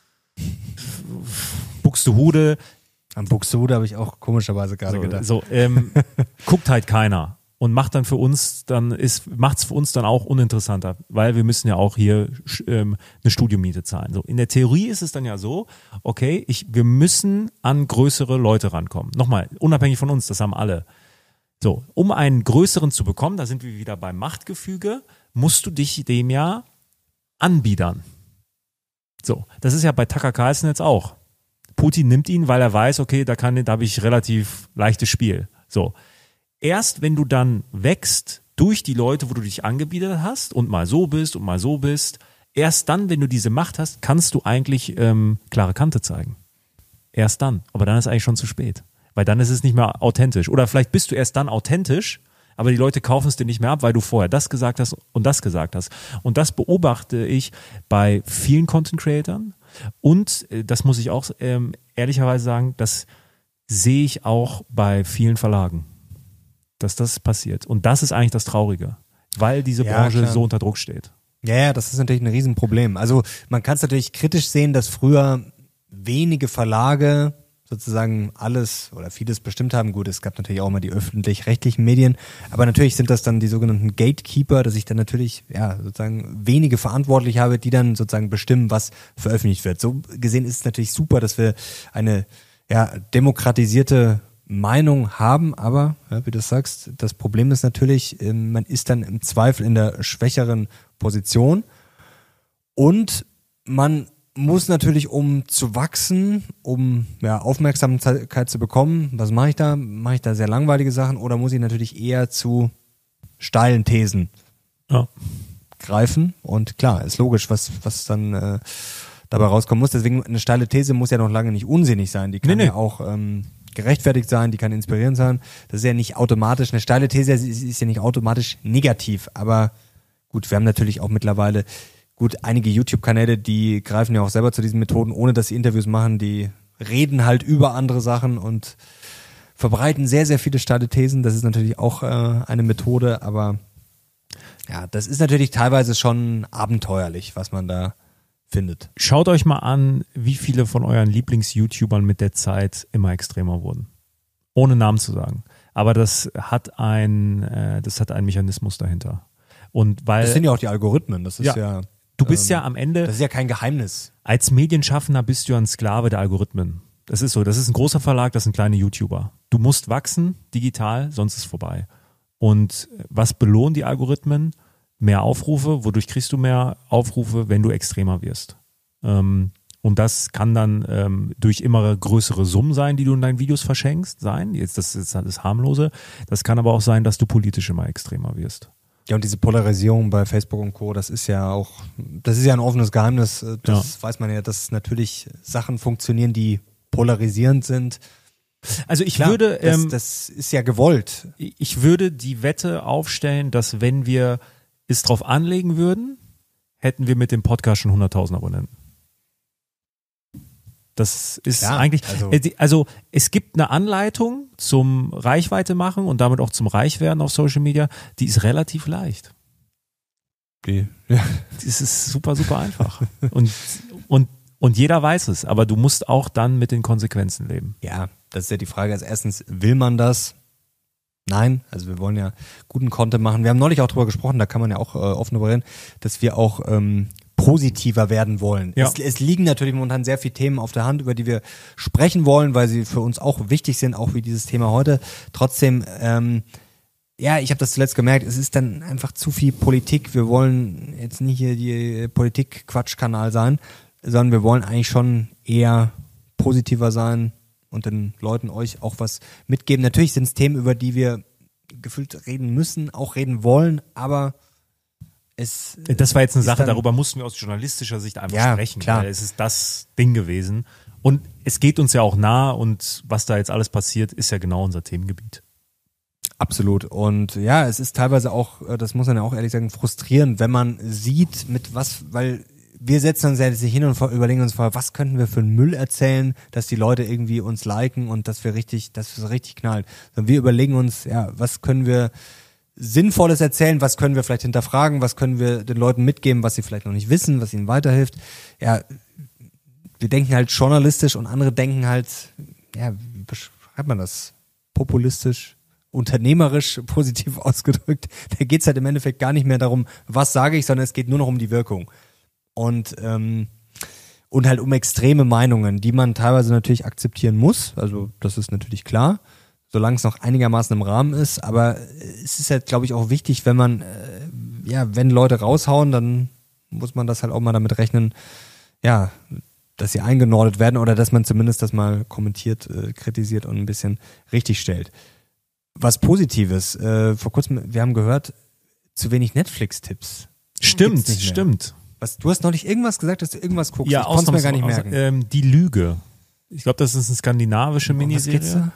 Buxtehude. An Buxtehude habe ich auch komischerweise gerade gedacht. So, guckt halt keiner und macht dann macht's für uns dann auch uninteressanter, weil wir müssen ja auch hier eine Studiomiete zahlen. So, in der Theorie ist es dann ja so, okay, wir müssen an größere Leute rankommen. Nochmal, unabhängig von uns, das haben alle. So, um einen größeren zu bekommen, da sind wir wieder beim Machtgefüge, musst du dich dem ja anbiedern. So, das ist ja bei Tucker Carlson jetzt auch. Putin nimmt ihn, weil er weiß, okay, da habe ich relativ leichtes Spiel. So, erst wenn du dann wächst durch die Leute, wo du dich angebiedert hast und mal so bist und mal so bist, erst dann, wenn du diese Macht hast, kannst du eigentlich klare Kante zeigen. Erst dann, aber dann ist eigentlich schon zu spät. Weil dann ist es nicht mehr authentisch. Oder vielleicht bist du erst dann authentisch, aber die Leute kaufen es dir nicht mehr ab, weil du vorher das gesagt hast und das gesagt hast. Und das beobachte ich bei vielen Content-Creatern. Und das muss ich auch ehrlicherweise sagen, das sehe ich auch bei vielen Verlagen, dass das passiert. Und das ist eigentlich das Traurige, weil diese Branche so unter Druck steht. Ja, das ist natürlich ein Riesenproblem. Also man kann es natürlich kritisch sehen, dass früher wenige Verlage sozusagen alles oder vieles bestimmt haben. Gut, es gab natürlich auch immer die öffentlich-rechtlichen Medien, aber natürlich sind das dann die sogenannten Gatekeeper, dass ich dann natürlich sozusagen wenige verantwortlich habe, die dann sozusagen bestimmen, was veröffentlicht wird. So gesehen ist es natürlich super, dass wir eine demokratisierte Meinung haben, aber wie du sagst, das Problem ist natürlich, man ist dann im Zweifel in der schwächeren Position und man muss natürlich, um zu wachsen, um Aufmerksamkeit zu bekommen, was mache ich da? Mache ich da sehr langweilige Sachen oder muss ich natürlich eher zu steilen Thesen greifen? Und klar, ist logisch, was dann dabei rauskommen muss. Deswegen, eine steile These muss ja noch lange nicht unsinnig sein. Die kann ja auch gerechtfertigt sein, die kann inspirierend sein. Das ist ja nicht automatisch, eine steile These ist ja nicht automatisch negativ. Aber gut, wir haben natürlich auch mittlerweile einige YouTube-Kanäle, die greifen ja auch selber zu diesen Methoden, ohne dass sie Interviews machen, die reden halt über andere Sachen und verbreiten sehr, sehr viele steile Thesen. Das ist natürlich auch eine Methode, aber ja, das ist natürlich teilweise schon abenteuerlich, was man da findet. Schaut euch mal an, wie viele von euren Lieblings-YouTubern mit der Zeit immer extremer wurden. Ohne Namen zu sagen. Aber das hat einen Mechanismus dahinter. Und weil, das sind ja auch die Algorithmen, das ist ja du bist ja am Ende. Das ist ja kein Geheimnis. Als Medienschaffender bist du ein Sklave der Algorithmen. Das ist so. Das ist ein großer Verlag, das sind kleine YouTuber. Du musst wachsen, digital, sonst ist es vorbei. Und was belohnen die Algorithmen? Mehr Aufrufe. Wodurch kriegst du mehr Aufrufe, wenn du extremer wirst? Und das kann dann durch immer größere Summen sein, die du in deinen Videos verschenkst, sein. Jetzt, das ist alles harmlose. Das kann aber auch sein, dass du politisch immer extremer wirst. Ja, und diese Polarisierung bei Facebook und Co., das ist ja ein offenes Geheimnis. Das weiß man ja, dass natürlich Sachen funktionieren, die polarisierend sind. Also ich würde... das ist ja gewollt. Ich würde die Wette aufstellen, dass wenn wir es drauf anlegen würden, hätten wir mit dem Podcast schon 100.000 Abonnenten. Das ist eigentlich, also es gibt eine Anleitung zum Reichweite machen und damit auch zum Reichwerden auf Social Media, die ist relativ leicht. Das ist super, super einfach. Und jeder weiß es, aber du musst auch dann mit den Konsequenzen leben. Ja, das ist ja die Frage. Also erstens, will man das? Nein, also wir wollen ja guten Content machen. Wir haben neulich auch drüber gesprochen, da kann man ja auch offen drüber reden, dass wir auch positiver werden wollen. Ja. Es liegen natürlich momentan sehr viele Themen auf der Hand, über die wir sprechen wollen, weil sie für uns auch wichtig sind, auch wie dieses Thema heute. Trotzdem, ja, ich habe das zuletzt gemerkt, es ist dann einfach zu viel Politik. Wir wollen jetzt nicht hier die Politik-Quatsch-Kanal sein, sondern wir wollen eigentlich schon eher positiver sein und den Leuten, euch auch was mitgeben. Natürlich sind es Themen, über die wir gefühlt reden müssen, auch reden wollen, aber das war jetzt eine Sache, dann, darüber mussten wir aus journalistischer Sicht einfach ja, sprechen, klar. weil es ist das Ding gewesen. Und es geht uns ja auch nah und was da jetzt alles passiert, ist ja genau unser Themengebiet. Absolut. Und ja, es ist teilweise auch, das muss man ja auch ehrlich sagen, frustrierend, wenn man sieht, mit was, weil wir setzen uns ja jetzt hin und überlegen uns vor, was könnten wir für einen Müll erzählen, dass die Leute irgendwie uns liken und dass es richtig knallt. Sondern wir überlegen uns, ja, was können wir Sinnvolles erzählen, was können wir vielleicht hinterfragen, was können wir den Leuten mitgeben, was sie vielleicht noch nicht wissen, was ihnen weiterhilft. Ja, wir denken halt journalistisch und andere denken halt, ja, wie beschreibt man das? Populistisch, unternehmerisch, positiv ausgedrückt. Da geht's halt im Endeffekt gar nicht mehr darum, was sage ich, sondern es geht nur noch um die Wirkung. Und halt um extreme Meinungen, die man teilweise natürlich akzeptieren muss. Also das ist natürlich klar, solange es noch einigermaßen im Rahmen ist. Aber es ist halt, glaube ich, auch wichtig, wenn man, wenn Leute raushauen, dann muss man das halt auch mal damit rechnen, ja, dass sie eingenordet werden oder dass man zumindest das mal kommentiert, kritisiert und ein bisschen richtig stellt. Was Positives, vor kurzem, wir haben gehört, zu wenig Netflix-Tipps. Stimmt. Du hast neulich irgendwas gesagt, dass du irgendwas guckst. Ja, ich konnte es mir gar nicht merken. Die Lüge. Ich glaube, das ist eine skandinavische Miniserie.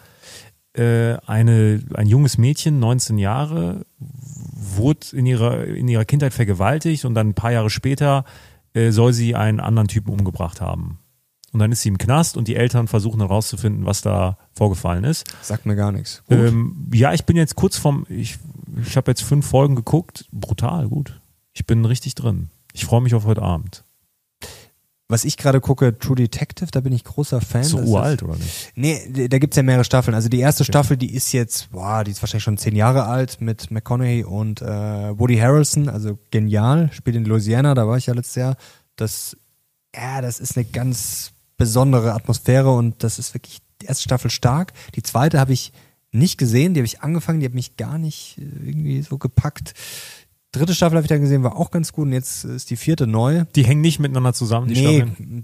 Ein junges Mädchen, 19 Jahre, wurde in ihrer Kindheit vergewaltigt und dann ein paar Jahre später soll sie einen anderen Typen umgebracht haben. Und dann ist sie im Knast und die Eltern versuchen herauszufinden, was da vorgefallen ist. Sagt mir gar nichts. Ja, ich bin jetzt kurz ich habe jetzt 5 Folgen geguckt. Brutal, gut. Ich bin richtig drin. Ich freue mich auf heute Abend. Was ich gerade gucke, True Detective, da bin ich großer Fan. So uralt, oder nicht? Nee, da gibt's ja mehrere Staffeln. Also die erste Staffel, die ist jetzt, die ist wahrscheinlich schon 10 Jahre alt mit McConaughey und Woody Harrelson, also genial, spielt in Louisiana, da war ich ja letztes Jahr. Das ist eine ganz besondere Atmosphäre und das ist wirklich die erste Staffel stark. Die zweite habe ich nicht gesehen, die habe ich angefangen, die hat mich gar nicht irgendwie so gepackt. Dritte Staffel habe ich dann gesehen, war auch ganz gut und jetzt ist die 4. neu. Die hängen nicht miteinander zusammen, die Staffeln?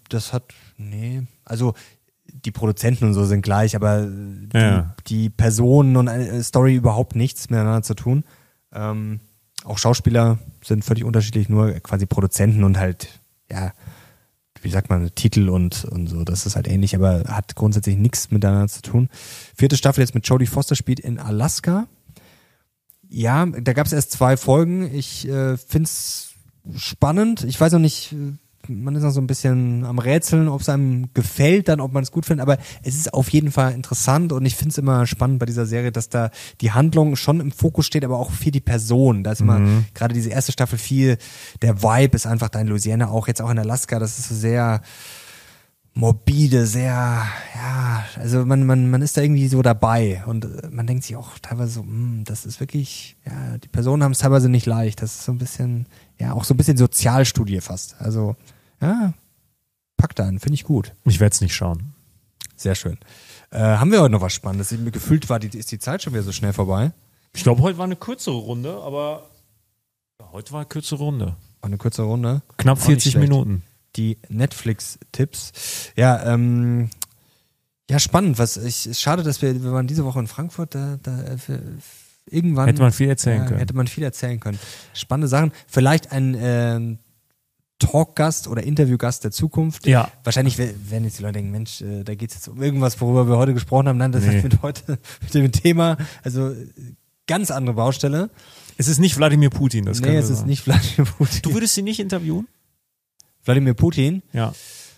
Also die Produzenten und so sind gleich, aber die Personen und Story überhaupt nichts miteinander zu tun. Auch Schauspieler sind völlig unterschiedlich, nur quasi Produzenten und halt, wie sagt man, Titel und so, das ist halt ähnlich, aber hat grundsätzlich nichts miteinander zu tun. 4. Staffel jetzt mit Jodie Foster, spielt in Alaska. Ja, da gab es erst 2 Folgen. Ich find's spannend. Ich weiß noch nicht, man ist noch so ein bisschen am Rätseln, ob es einem gefällt, dann, ob man es gut findet, aber es ist auf jeden Fall interessant und ich finde es immer spannend bei dieser Serie, dass da die Handlung schon im Fokus steht, aber auch viel die Person. Da ist immer gerade diese erste Staffel viel, der Vibe ist einfach da in Louisiana, auch jetzt auch in Alaska, das ist so sehr morbide, sehr, also man ist da irgendwie so dabei und man denkt sich auch teilweise so, das ist wirklich, die Personen haben es teilweise nicht leicht, das ist so ein bisschen, auch so ein bisschen Sozialstudie fast, also, packt an, finde ich gut. Ich werde es nicht schauen. Sehr schön. Haben wir heute noch was Spannendes? Mir gefühlt ist die Zeit schon wieder so schnell vorbei. Ich glaube, heute war eine kürzere Runde, aber heute war eine kürzere Runde. War eine kürzere Runde? Knapp 40 Minuten. Die Netflix-Tipps. Spannend. Ist schade, dass wir waren diese Woche in Frankfurt, irgendwann hätte man viel erzählen können. Spannende Sachen. Vielleicht ein Talkgast oder Interviewgast der Zukunft. Ja. Wahrscheinlich werden jetzt die Leute denken, Mensch, da geht es jetzt um irgendwas, worüber wir heute gesprochen haben. Nein, das hat mit dem Thema, also ganz andere Baustelle. Es ist nicht Wladimir Putin, das es ist nicht Wladimir Putin. Du würdest ihn nicht interviewen? Wladimir Putin? Ja.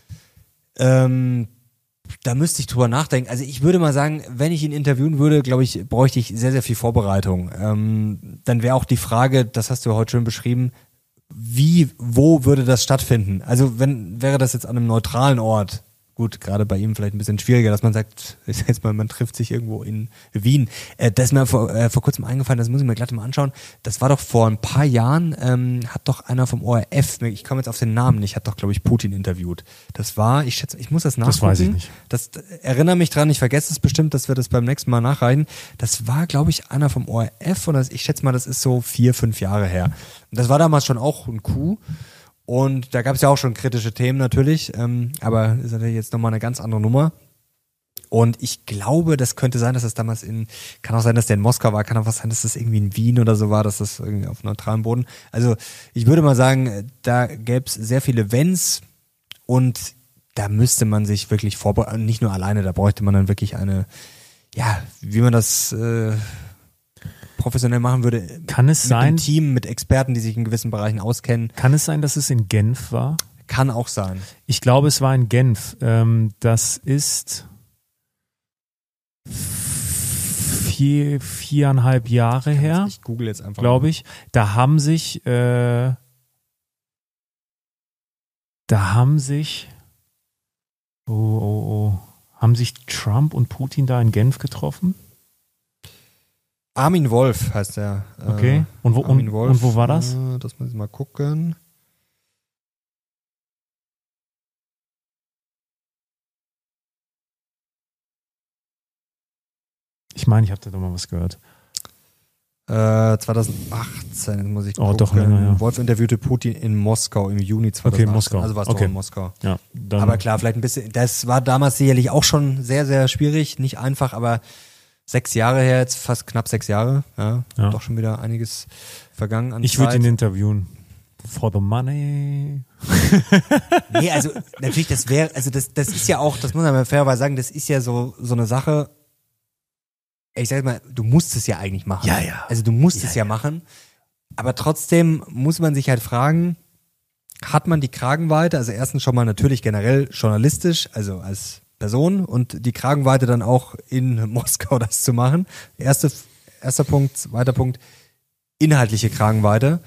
Da müsste ich drüber nachdenken. Also ich würde mal sagen, wenn ich ihn interviewen würde, glaube ich, bräuchte ich sehr, sehr viel Vorbereitung. Dann wäre auch die Frage, das hast du ja heute schön beschrieben, wo würde das stattfinden? Also wäre das jetzt an einem neutralen Ort? Gut, gerade bei ihm vielleicht ein bisschen schwieriger, dass man sagt, jetzt mal, man trifft sich irgendwo in Wien. Das ist mir vor kurzem eingefallen, das muss ich mir glatt mal anschauen. Das war doch vor ein paar Jahren, hat doch einer vom ORF, ich komme jetzt auf den Namen nicht, hat doch, glaube ich, Putin interviewt. Das war, ich schätze, ich muss das nachgucken. Das weiß ich nicht. Das erinnere mich dran, ich vergesse es bestimmt, dass wir das beim nächsten Mal nachreichen. Das war, glaube ich, einer vom ORF und ich schätze mal, das ist so 4-5 Jahre her. Und das war damals schon auch ein Coup. Und da gab es ja auch schon kritische Themen natürlich, aber ist natürlich jetzt nochmal eine ganz andere Nummer. Und ich glaube, das könnte sein, dass das damals kann auch sein, dass der in Moskau war, kann auch was sein, dass das irgendwie in Wien oder so war, dass das irgendwie auf neutralem Boden. Also ich würde mal sagen, da gäbe es sehr viele Wenns und da müsste man sich wirklich vorbereiten, nicht nur alleine, da bräuchte man dann wirklich wie man das professionell machen würde, kann es sein, einem Team mit Experten, die sich in gewissen Bereichen auskennen. Kann es sein, dass es in Genf war? Kann auch sein. Ich glaube, es war in Genf. Das ist 4,5 Jahre her. Ich google jetzt einfach. Glaube ich. Da haben sich haben sich Trump und Putin da in Genf getroffen? Armin Wolf heißt er. Okay. Und wo war das? Das muss ich mal gucken. Ich meine, ich habe da doch mal was gehört. 2018 muss ich gucken. Oh, doch länger, ja. Wolf interviewte Putin in Moskau im Juni 2018. Okay, Moskau. Also war es doch in Moskau. Ja, dann aber klar, vielleicht ein bisschen, das war damals sicherlich auch schon sehr, sehr schwierig, nicht einfach, aber 6 Jahre her, jetzt fast knapp 6 Jahre, ja. Doch schon wieder einiges vergangen an Zeit. Ich würde ihn interviewen. For the money. Nee, also natürlich, das ist ja auch, das muss man mal fairerweise sagen, das ist ja so eine Sache, ich sag mal, du musst es ja eigentlich machen. Ja, ja. Also du musst es ja machen, aber trotzdem muss man sich halt fragen, hat man die Kragenweite, also erstens schon mal natürlich generell journalistisch, also als Person und die Kragenweite dann auch in Moskau das zu machen. Erster Punkt, zweiter Punkt, inhaltliche Kragenweite.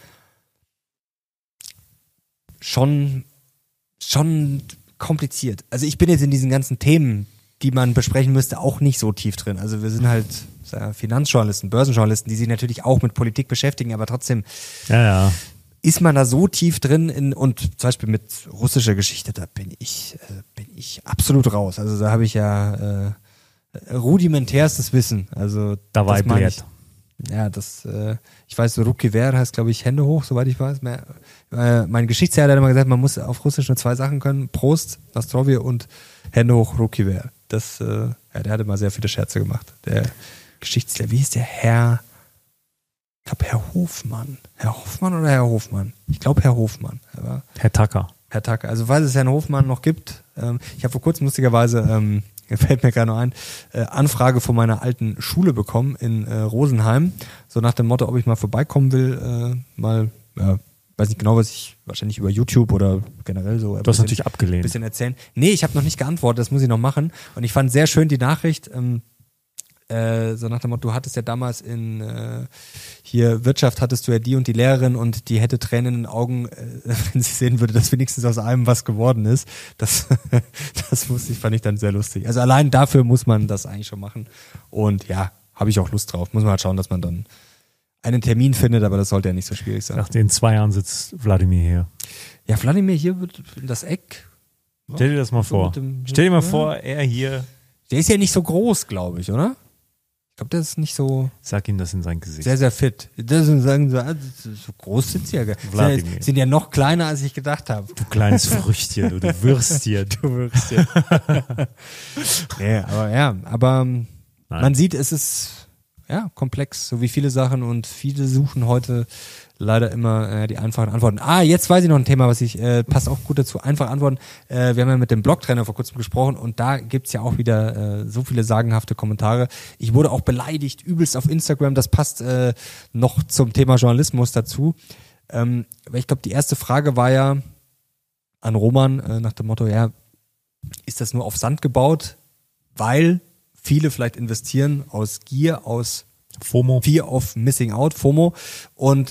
Schon kompliziert. Also ich bin jetzt in diesen ganzen Themen, die man besprechen müsste, auch nicht so tief drin. Also wir sind halt Finanzjournalisten, Börsenjournalisten, die sich natürlich auch mit Politik beschäftigen, aber trotzdem ist man da so tief drin und zum Beispiel mit russischer Geschichte, da bin ich absolut raus. Also da habe ich ja rudimentärstes Wissen. Also da war ich. Ja, ich weiß, so Rukiver heißt, glaube ich, Hände hoch, soweit ich weiß. Mein Geschichtslehrer hat immer gesagt, man muss auf Russisch nur 2 Sachen können. Prost, Nastrovje und Hände hoch, Rukiver. Der hat immer sehr viele Scherze gemacht. Der Geschichtslehrer, wie hieß der Herr? Ich glaube, Herr Hofmann. Herr Hoffmann oder Herr Hofmann? Ich glaube, Herr Hofmann. Aber Herr Tacker. Also, falls es Herrn Hofmann noch gibt, ich habe vor kurzem lustigerweise, fällt mir gerade noch ein, Anfrage von meiner alten Schule bekommen in Rosenheim, so nach dem Motto, ob ich mal vorbeikommen will, weiß nicht genau, wahrscheinlich über YouTube oder generell so. Du hast natürlich abgelehnt. Ein bisschen erzählen. Nee, ich habe noch nicht geantwortet, das muss ich noch machen. Und ich fand sehr schön die Nachricht, so nach dem Motto, du hattest ja damals in hier Wirtschaft hattest du ja die und die Lehrerin und die hätte Tränen in den Augen, wenn sie sehen würde, dass wenigstens aus einem was geworden ist. Das fand ich dann sehr lustig. Also allein dafür muss man das eigentlich schon machen. Und ja, habe ich auch Lust drauf. Muss man halt schauen, dass man dann einen Termin findet, aber das sollte ja nicht so schwierig sein. Nach den 2 Jahren sitzt Wladimir hier. Ja, Wladimir hier wird in das Eck. Stell dir das mal vor. Stell dir mal vor, er hier. Der ist ja nicht so groß, glaube ich, oder? Ich glaube, der ist nicht so. Sag ihm das in sein Gesicht. Sehr, sehr fit. Das sagen so groß sind sie ja. Sind ja noch kleiner, als ich gedacht habe. Du kleines Früchtchen, du Würstchen. aber man sieht, es ist komplex, so wie viele Sachen und viele suchen heute leider immer die einfachen Antworten. Jetzt weiß ich noch ein Thema, was passt auch gut dazu. Einfache Antworten. Wir haben ja mit dem Blogtrainer vor kurzem gesprochen und da gibt's ja auch wieder so viele sagenhafte Kommentare. Ich wurde auch beleidigt, übelst auf Instagram. Das passt noch zum Thema Journalismus dazu. Weil ich glaube, die erste Frage war ja an Roman nach dem Motto, ist das nur auf Sand gebaut? Weil viele vielleicht investieren aus Gier, aus FOMO. Fear of Missing Out, FOMO. Und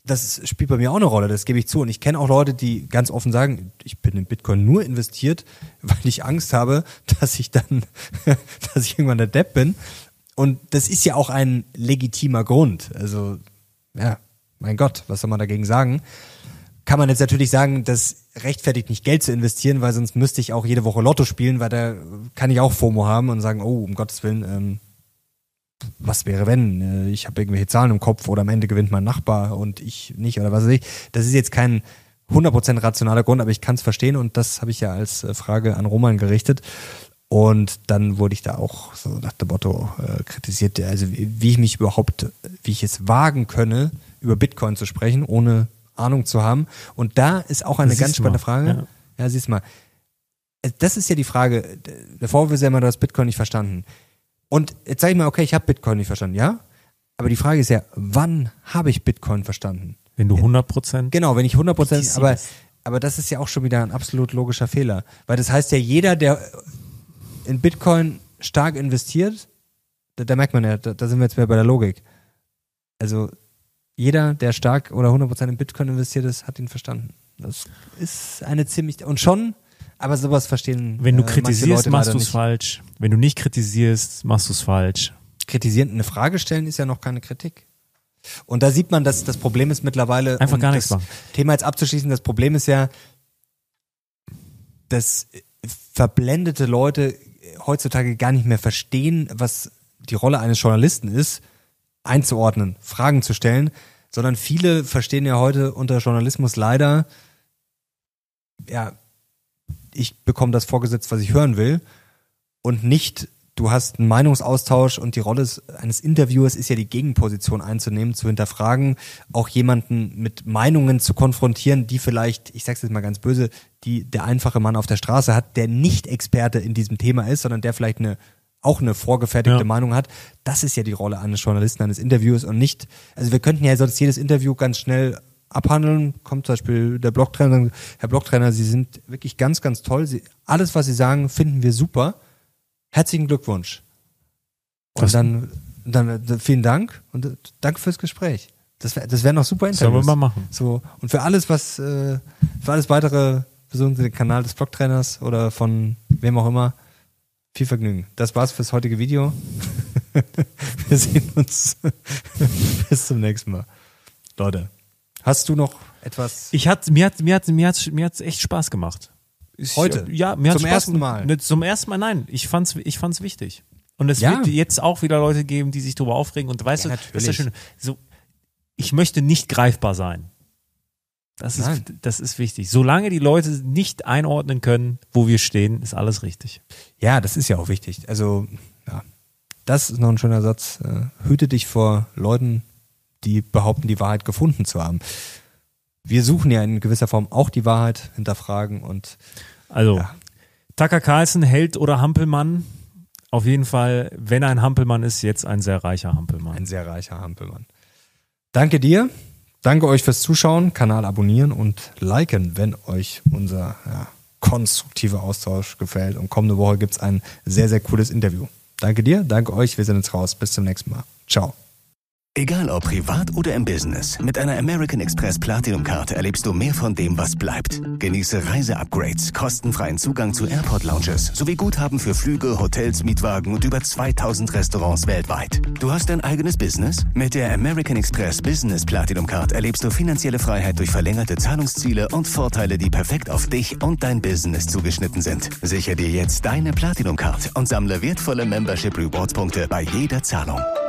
das spielt bei mir auch eine Rolle, das gebe ich zu. Und ich kenne auch Leute, die ganz offen sagen, ich bin in Bitcoin nur investiert, weil ich Angst habe, dass ich irgendwann der Depp bin. Und das ist ja auch ein legitimer Grund. Also, ja, mein Gott, was soll man dagegen sagen? Kann man jetzt natürlich sagen, das rechtfertigt nicht, Geld zu investieren, weil sonst müsste ich auch jede Woche Lotto spielen, weil da kann ich auch FOMO haben und sagen, oh, um Gottes Willen, was wäre wenn? Ich habe irgendwelche Zahlen im Kopf oder am Ende gewinnt mein Nachbar und ich nicht oder was weiß ich. Das ist jetzt kein 100% rationaler Grund, aber ich kann es verstehen und das habe ich ja als Frage an Roman gerichtet. Und dann wurde ich da auch so nach dem Motto kritisiert, also wie ich es wagen könne, über Bitcoin zu sprechen, ohne Ahnung zu haben. Und da ist auch eine ganz spannende Frage. Ja, siehst du mal. Das ist ja die Frage, der Vorwurf ist ja immer, du hast Bitcoin nicht verstanden. Und jetzt sage ich mal, okay, ich habe Bitcoin nicht verstanden, ja? Aber die Frage ist ja, wann habe ich Bitcoin verstanden? Wenn du 100%? Genau, wenn ich 100%, aber das ist ja auch schon wieder ein absolut logischer Fehler. Weil das heißt ja, jeder, der in Bitcoin stark investiert, da merkt man ja, da sind wir jetzt wieder bei der Logik. Also jeder, der stark oder 100% in Bitcoin investiert ist, hat ihn verstanden. Das ist eine ziemlich, und schon, aber sowas verstehen wenn du kritisierst, machst du es falsch. Wenn du nicht kritisierst, machst du es falsch. Kritisieren, eine Frage stellen ist ja noch keine Kritik. Und da sieht man, dass das Problem ist mittlerweile, einfach gar nichts machen. Thema jetzt abzuschließen, das Problem ist ja, dass verblendete Leute heutzutage gar nicht mehr verstehen, was die Rolle eines Journalisten ist, einzuordnen, Fragen zu stellen, sondern viele verstehen ja heute unter Journalismus leider, ja, ich bekomme das vorgesetzt, was ich hören will und nicht, du hast einen Meinungsaustausch und die Rolle eines Interviewers ist ja die Gegenposition einzunehmen, zu hinterfragen, auch jemanden mit Meinungen zu konfrontieren, die vielleicht, ich sag's jetzt mal ganz böse, die der einfache Mann auf der Straße hat, der nicht Experte in diesem Thema ist, sondern der vielleicht auch eine vorgefertigte Meinung hat. Das ist ja die Rolle eines Journalisten, eines Interviewers und nicht, also wir könnten ja sonst jedes Interview ganz schnell abhandeln, kommt zum Beispiel der Blocktrainer und sagt, Herr Blocktrainer, Sie sind wirklich ganz, ganz toll, alles, was Sie sagen, finden wir super. Herzlichen Glückwunsch. Und dann vielen Dank und danke fürs Gespräch. Das wäre noch super Interviews. Sollen wir mal machen. So, und für alles weitere, besuchen Sie den Kanal des Blocktrainers oder von wem auch immer. Viel Vergnügen. Das war's fürs heutige Video. Wir sehen uns bis zum nächsten Mal. Leute, hast du noch etwas? Mir hat's echt Spaß gemacht. Heute? Ja, mir hat's zum Spaß ersten Mal. Ne, zum ersten Mal, nein. Ich fand's wichtig. Und es wird jetzt auch wieder Leute geben, die sich darüber aufregen. Und weißt du, das ist ja schön. So, ich möchte nicht greifbar sein. Das ist wichtig. Solange die Leute nicht einordnen können, wo wir stehen, ist alles richtig. Ja, das ist ja auch wichtig. Also, ja, das ist noch ein schöner Satz. Hüte dich vor Leuten, die behaupten, die Wahrheit gefunden zu haben. Wir suchen ja in gewisser Form auch die Wahrheit, hinterfragen und also Tucker Carlson, Held oder Hampelmann? Auf jeden Fall, wenn er ein Hampelmann ist, jetzt ein sehr reicher Hampelmann. Ein sehr reicher Hampelmann. Danke dir. Danke euch fürs Zuschauen, Kanal abonnieren und liken, wenn euch unser konstruktiver Austausch gefällt. Und kommende Woche gibt's ein sehr, sehr cooles Interview. Danke dir, danke euch, wir sind jetzt raus. Bis zum nächsten Mal. Ciao. Egal ob privat oder im Business, mit einer American Express Platinum-Karte erlebst du mehr von dem, was bleibt. Genieße Reise-Upgrades, kostenfreien Zugang zu Airport-Lounges sowie Guthaben für Flüge, Hotels, Mietwagen und über 2000 Restaurants weltweit. Du hast dein eigenes Business? Mit der American Express Business Platinum-Card erlebst du finanzielle Freiheit durch verlängerte Zahlungsziele und Vorteile, die perfekt auf dich und dein Business zugeschnitten sind. Sichere dir jetzt deine Platinum-Card und sammle wertvolle Membership-Rewards-Punkte bei jeder Zahlung.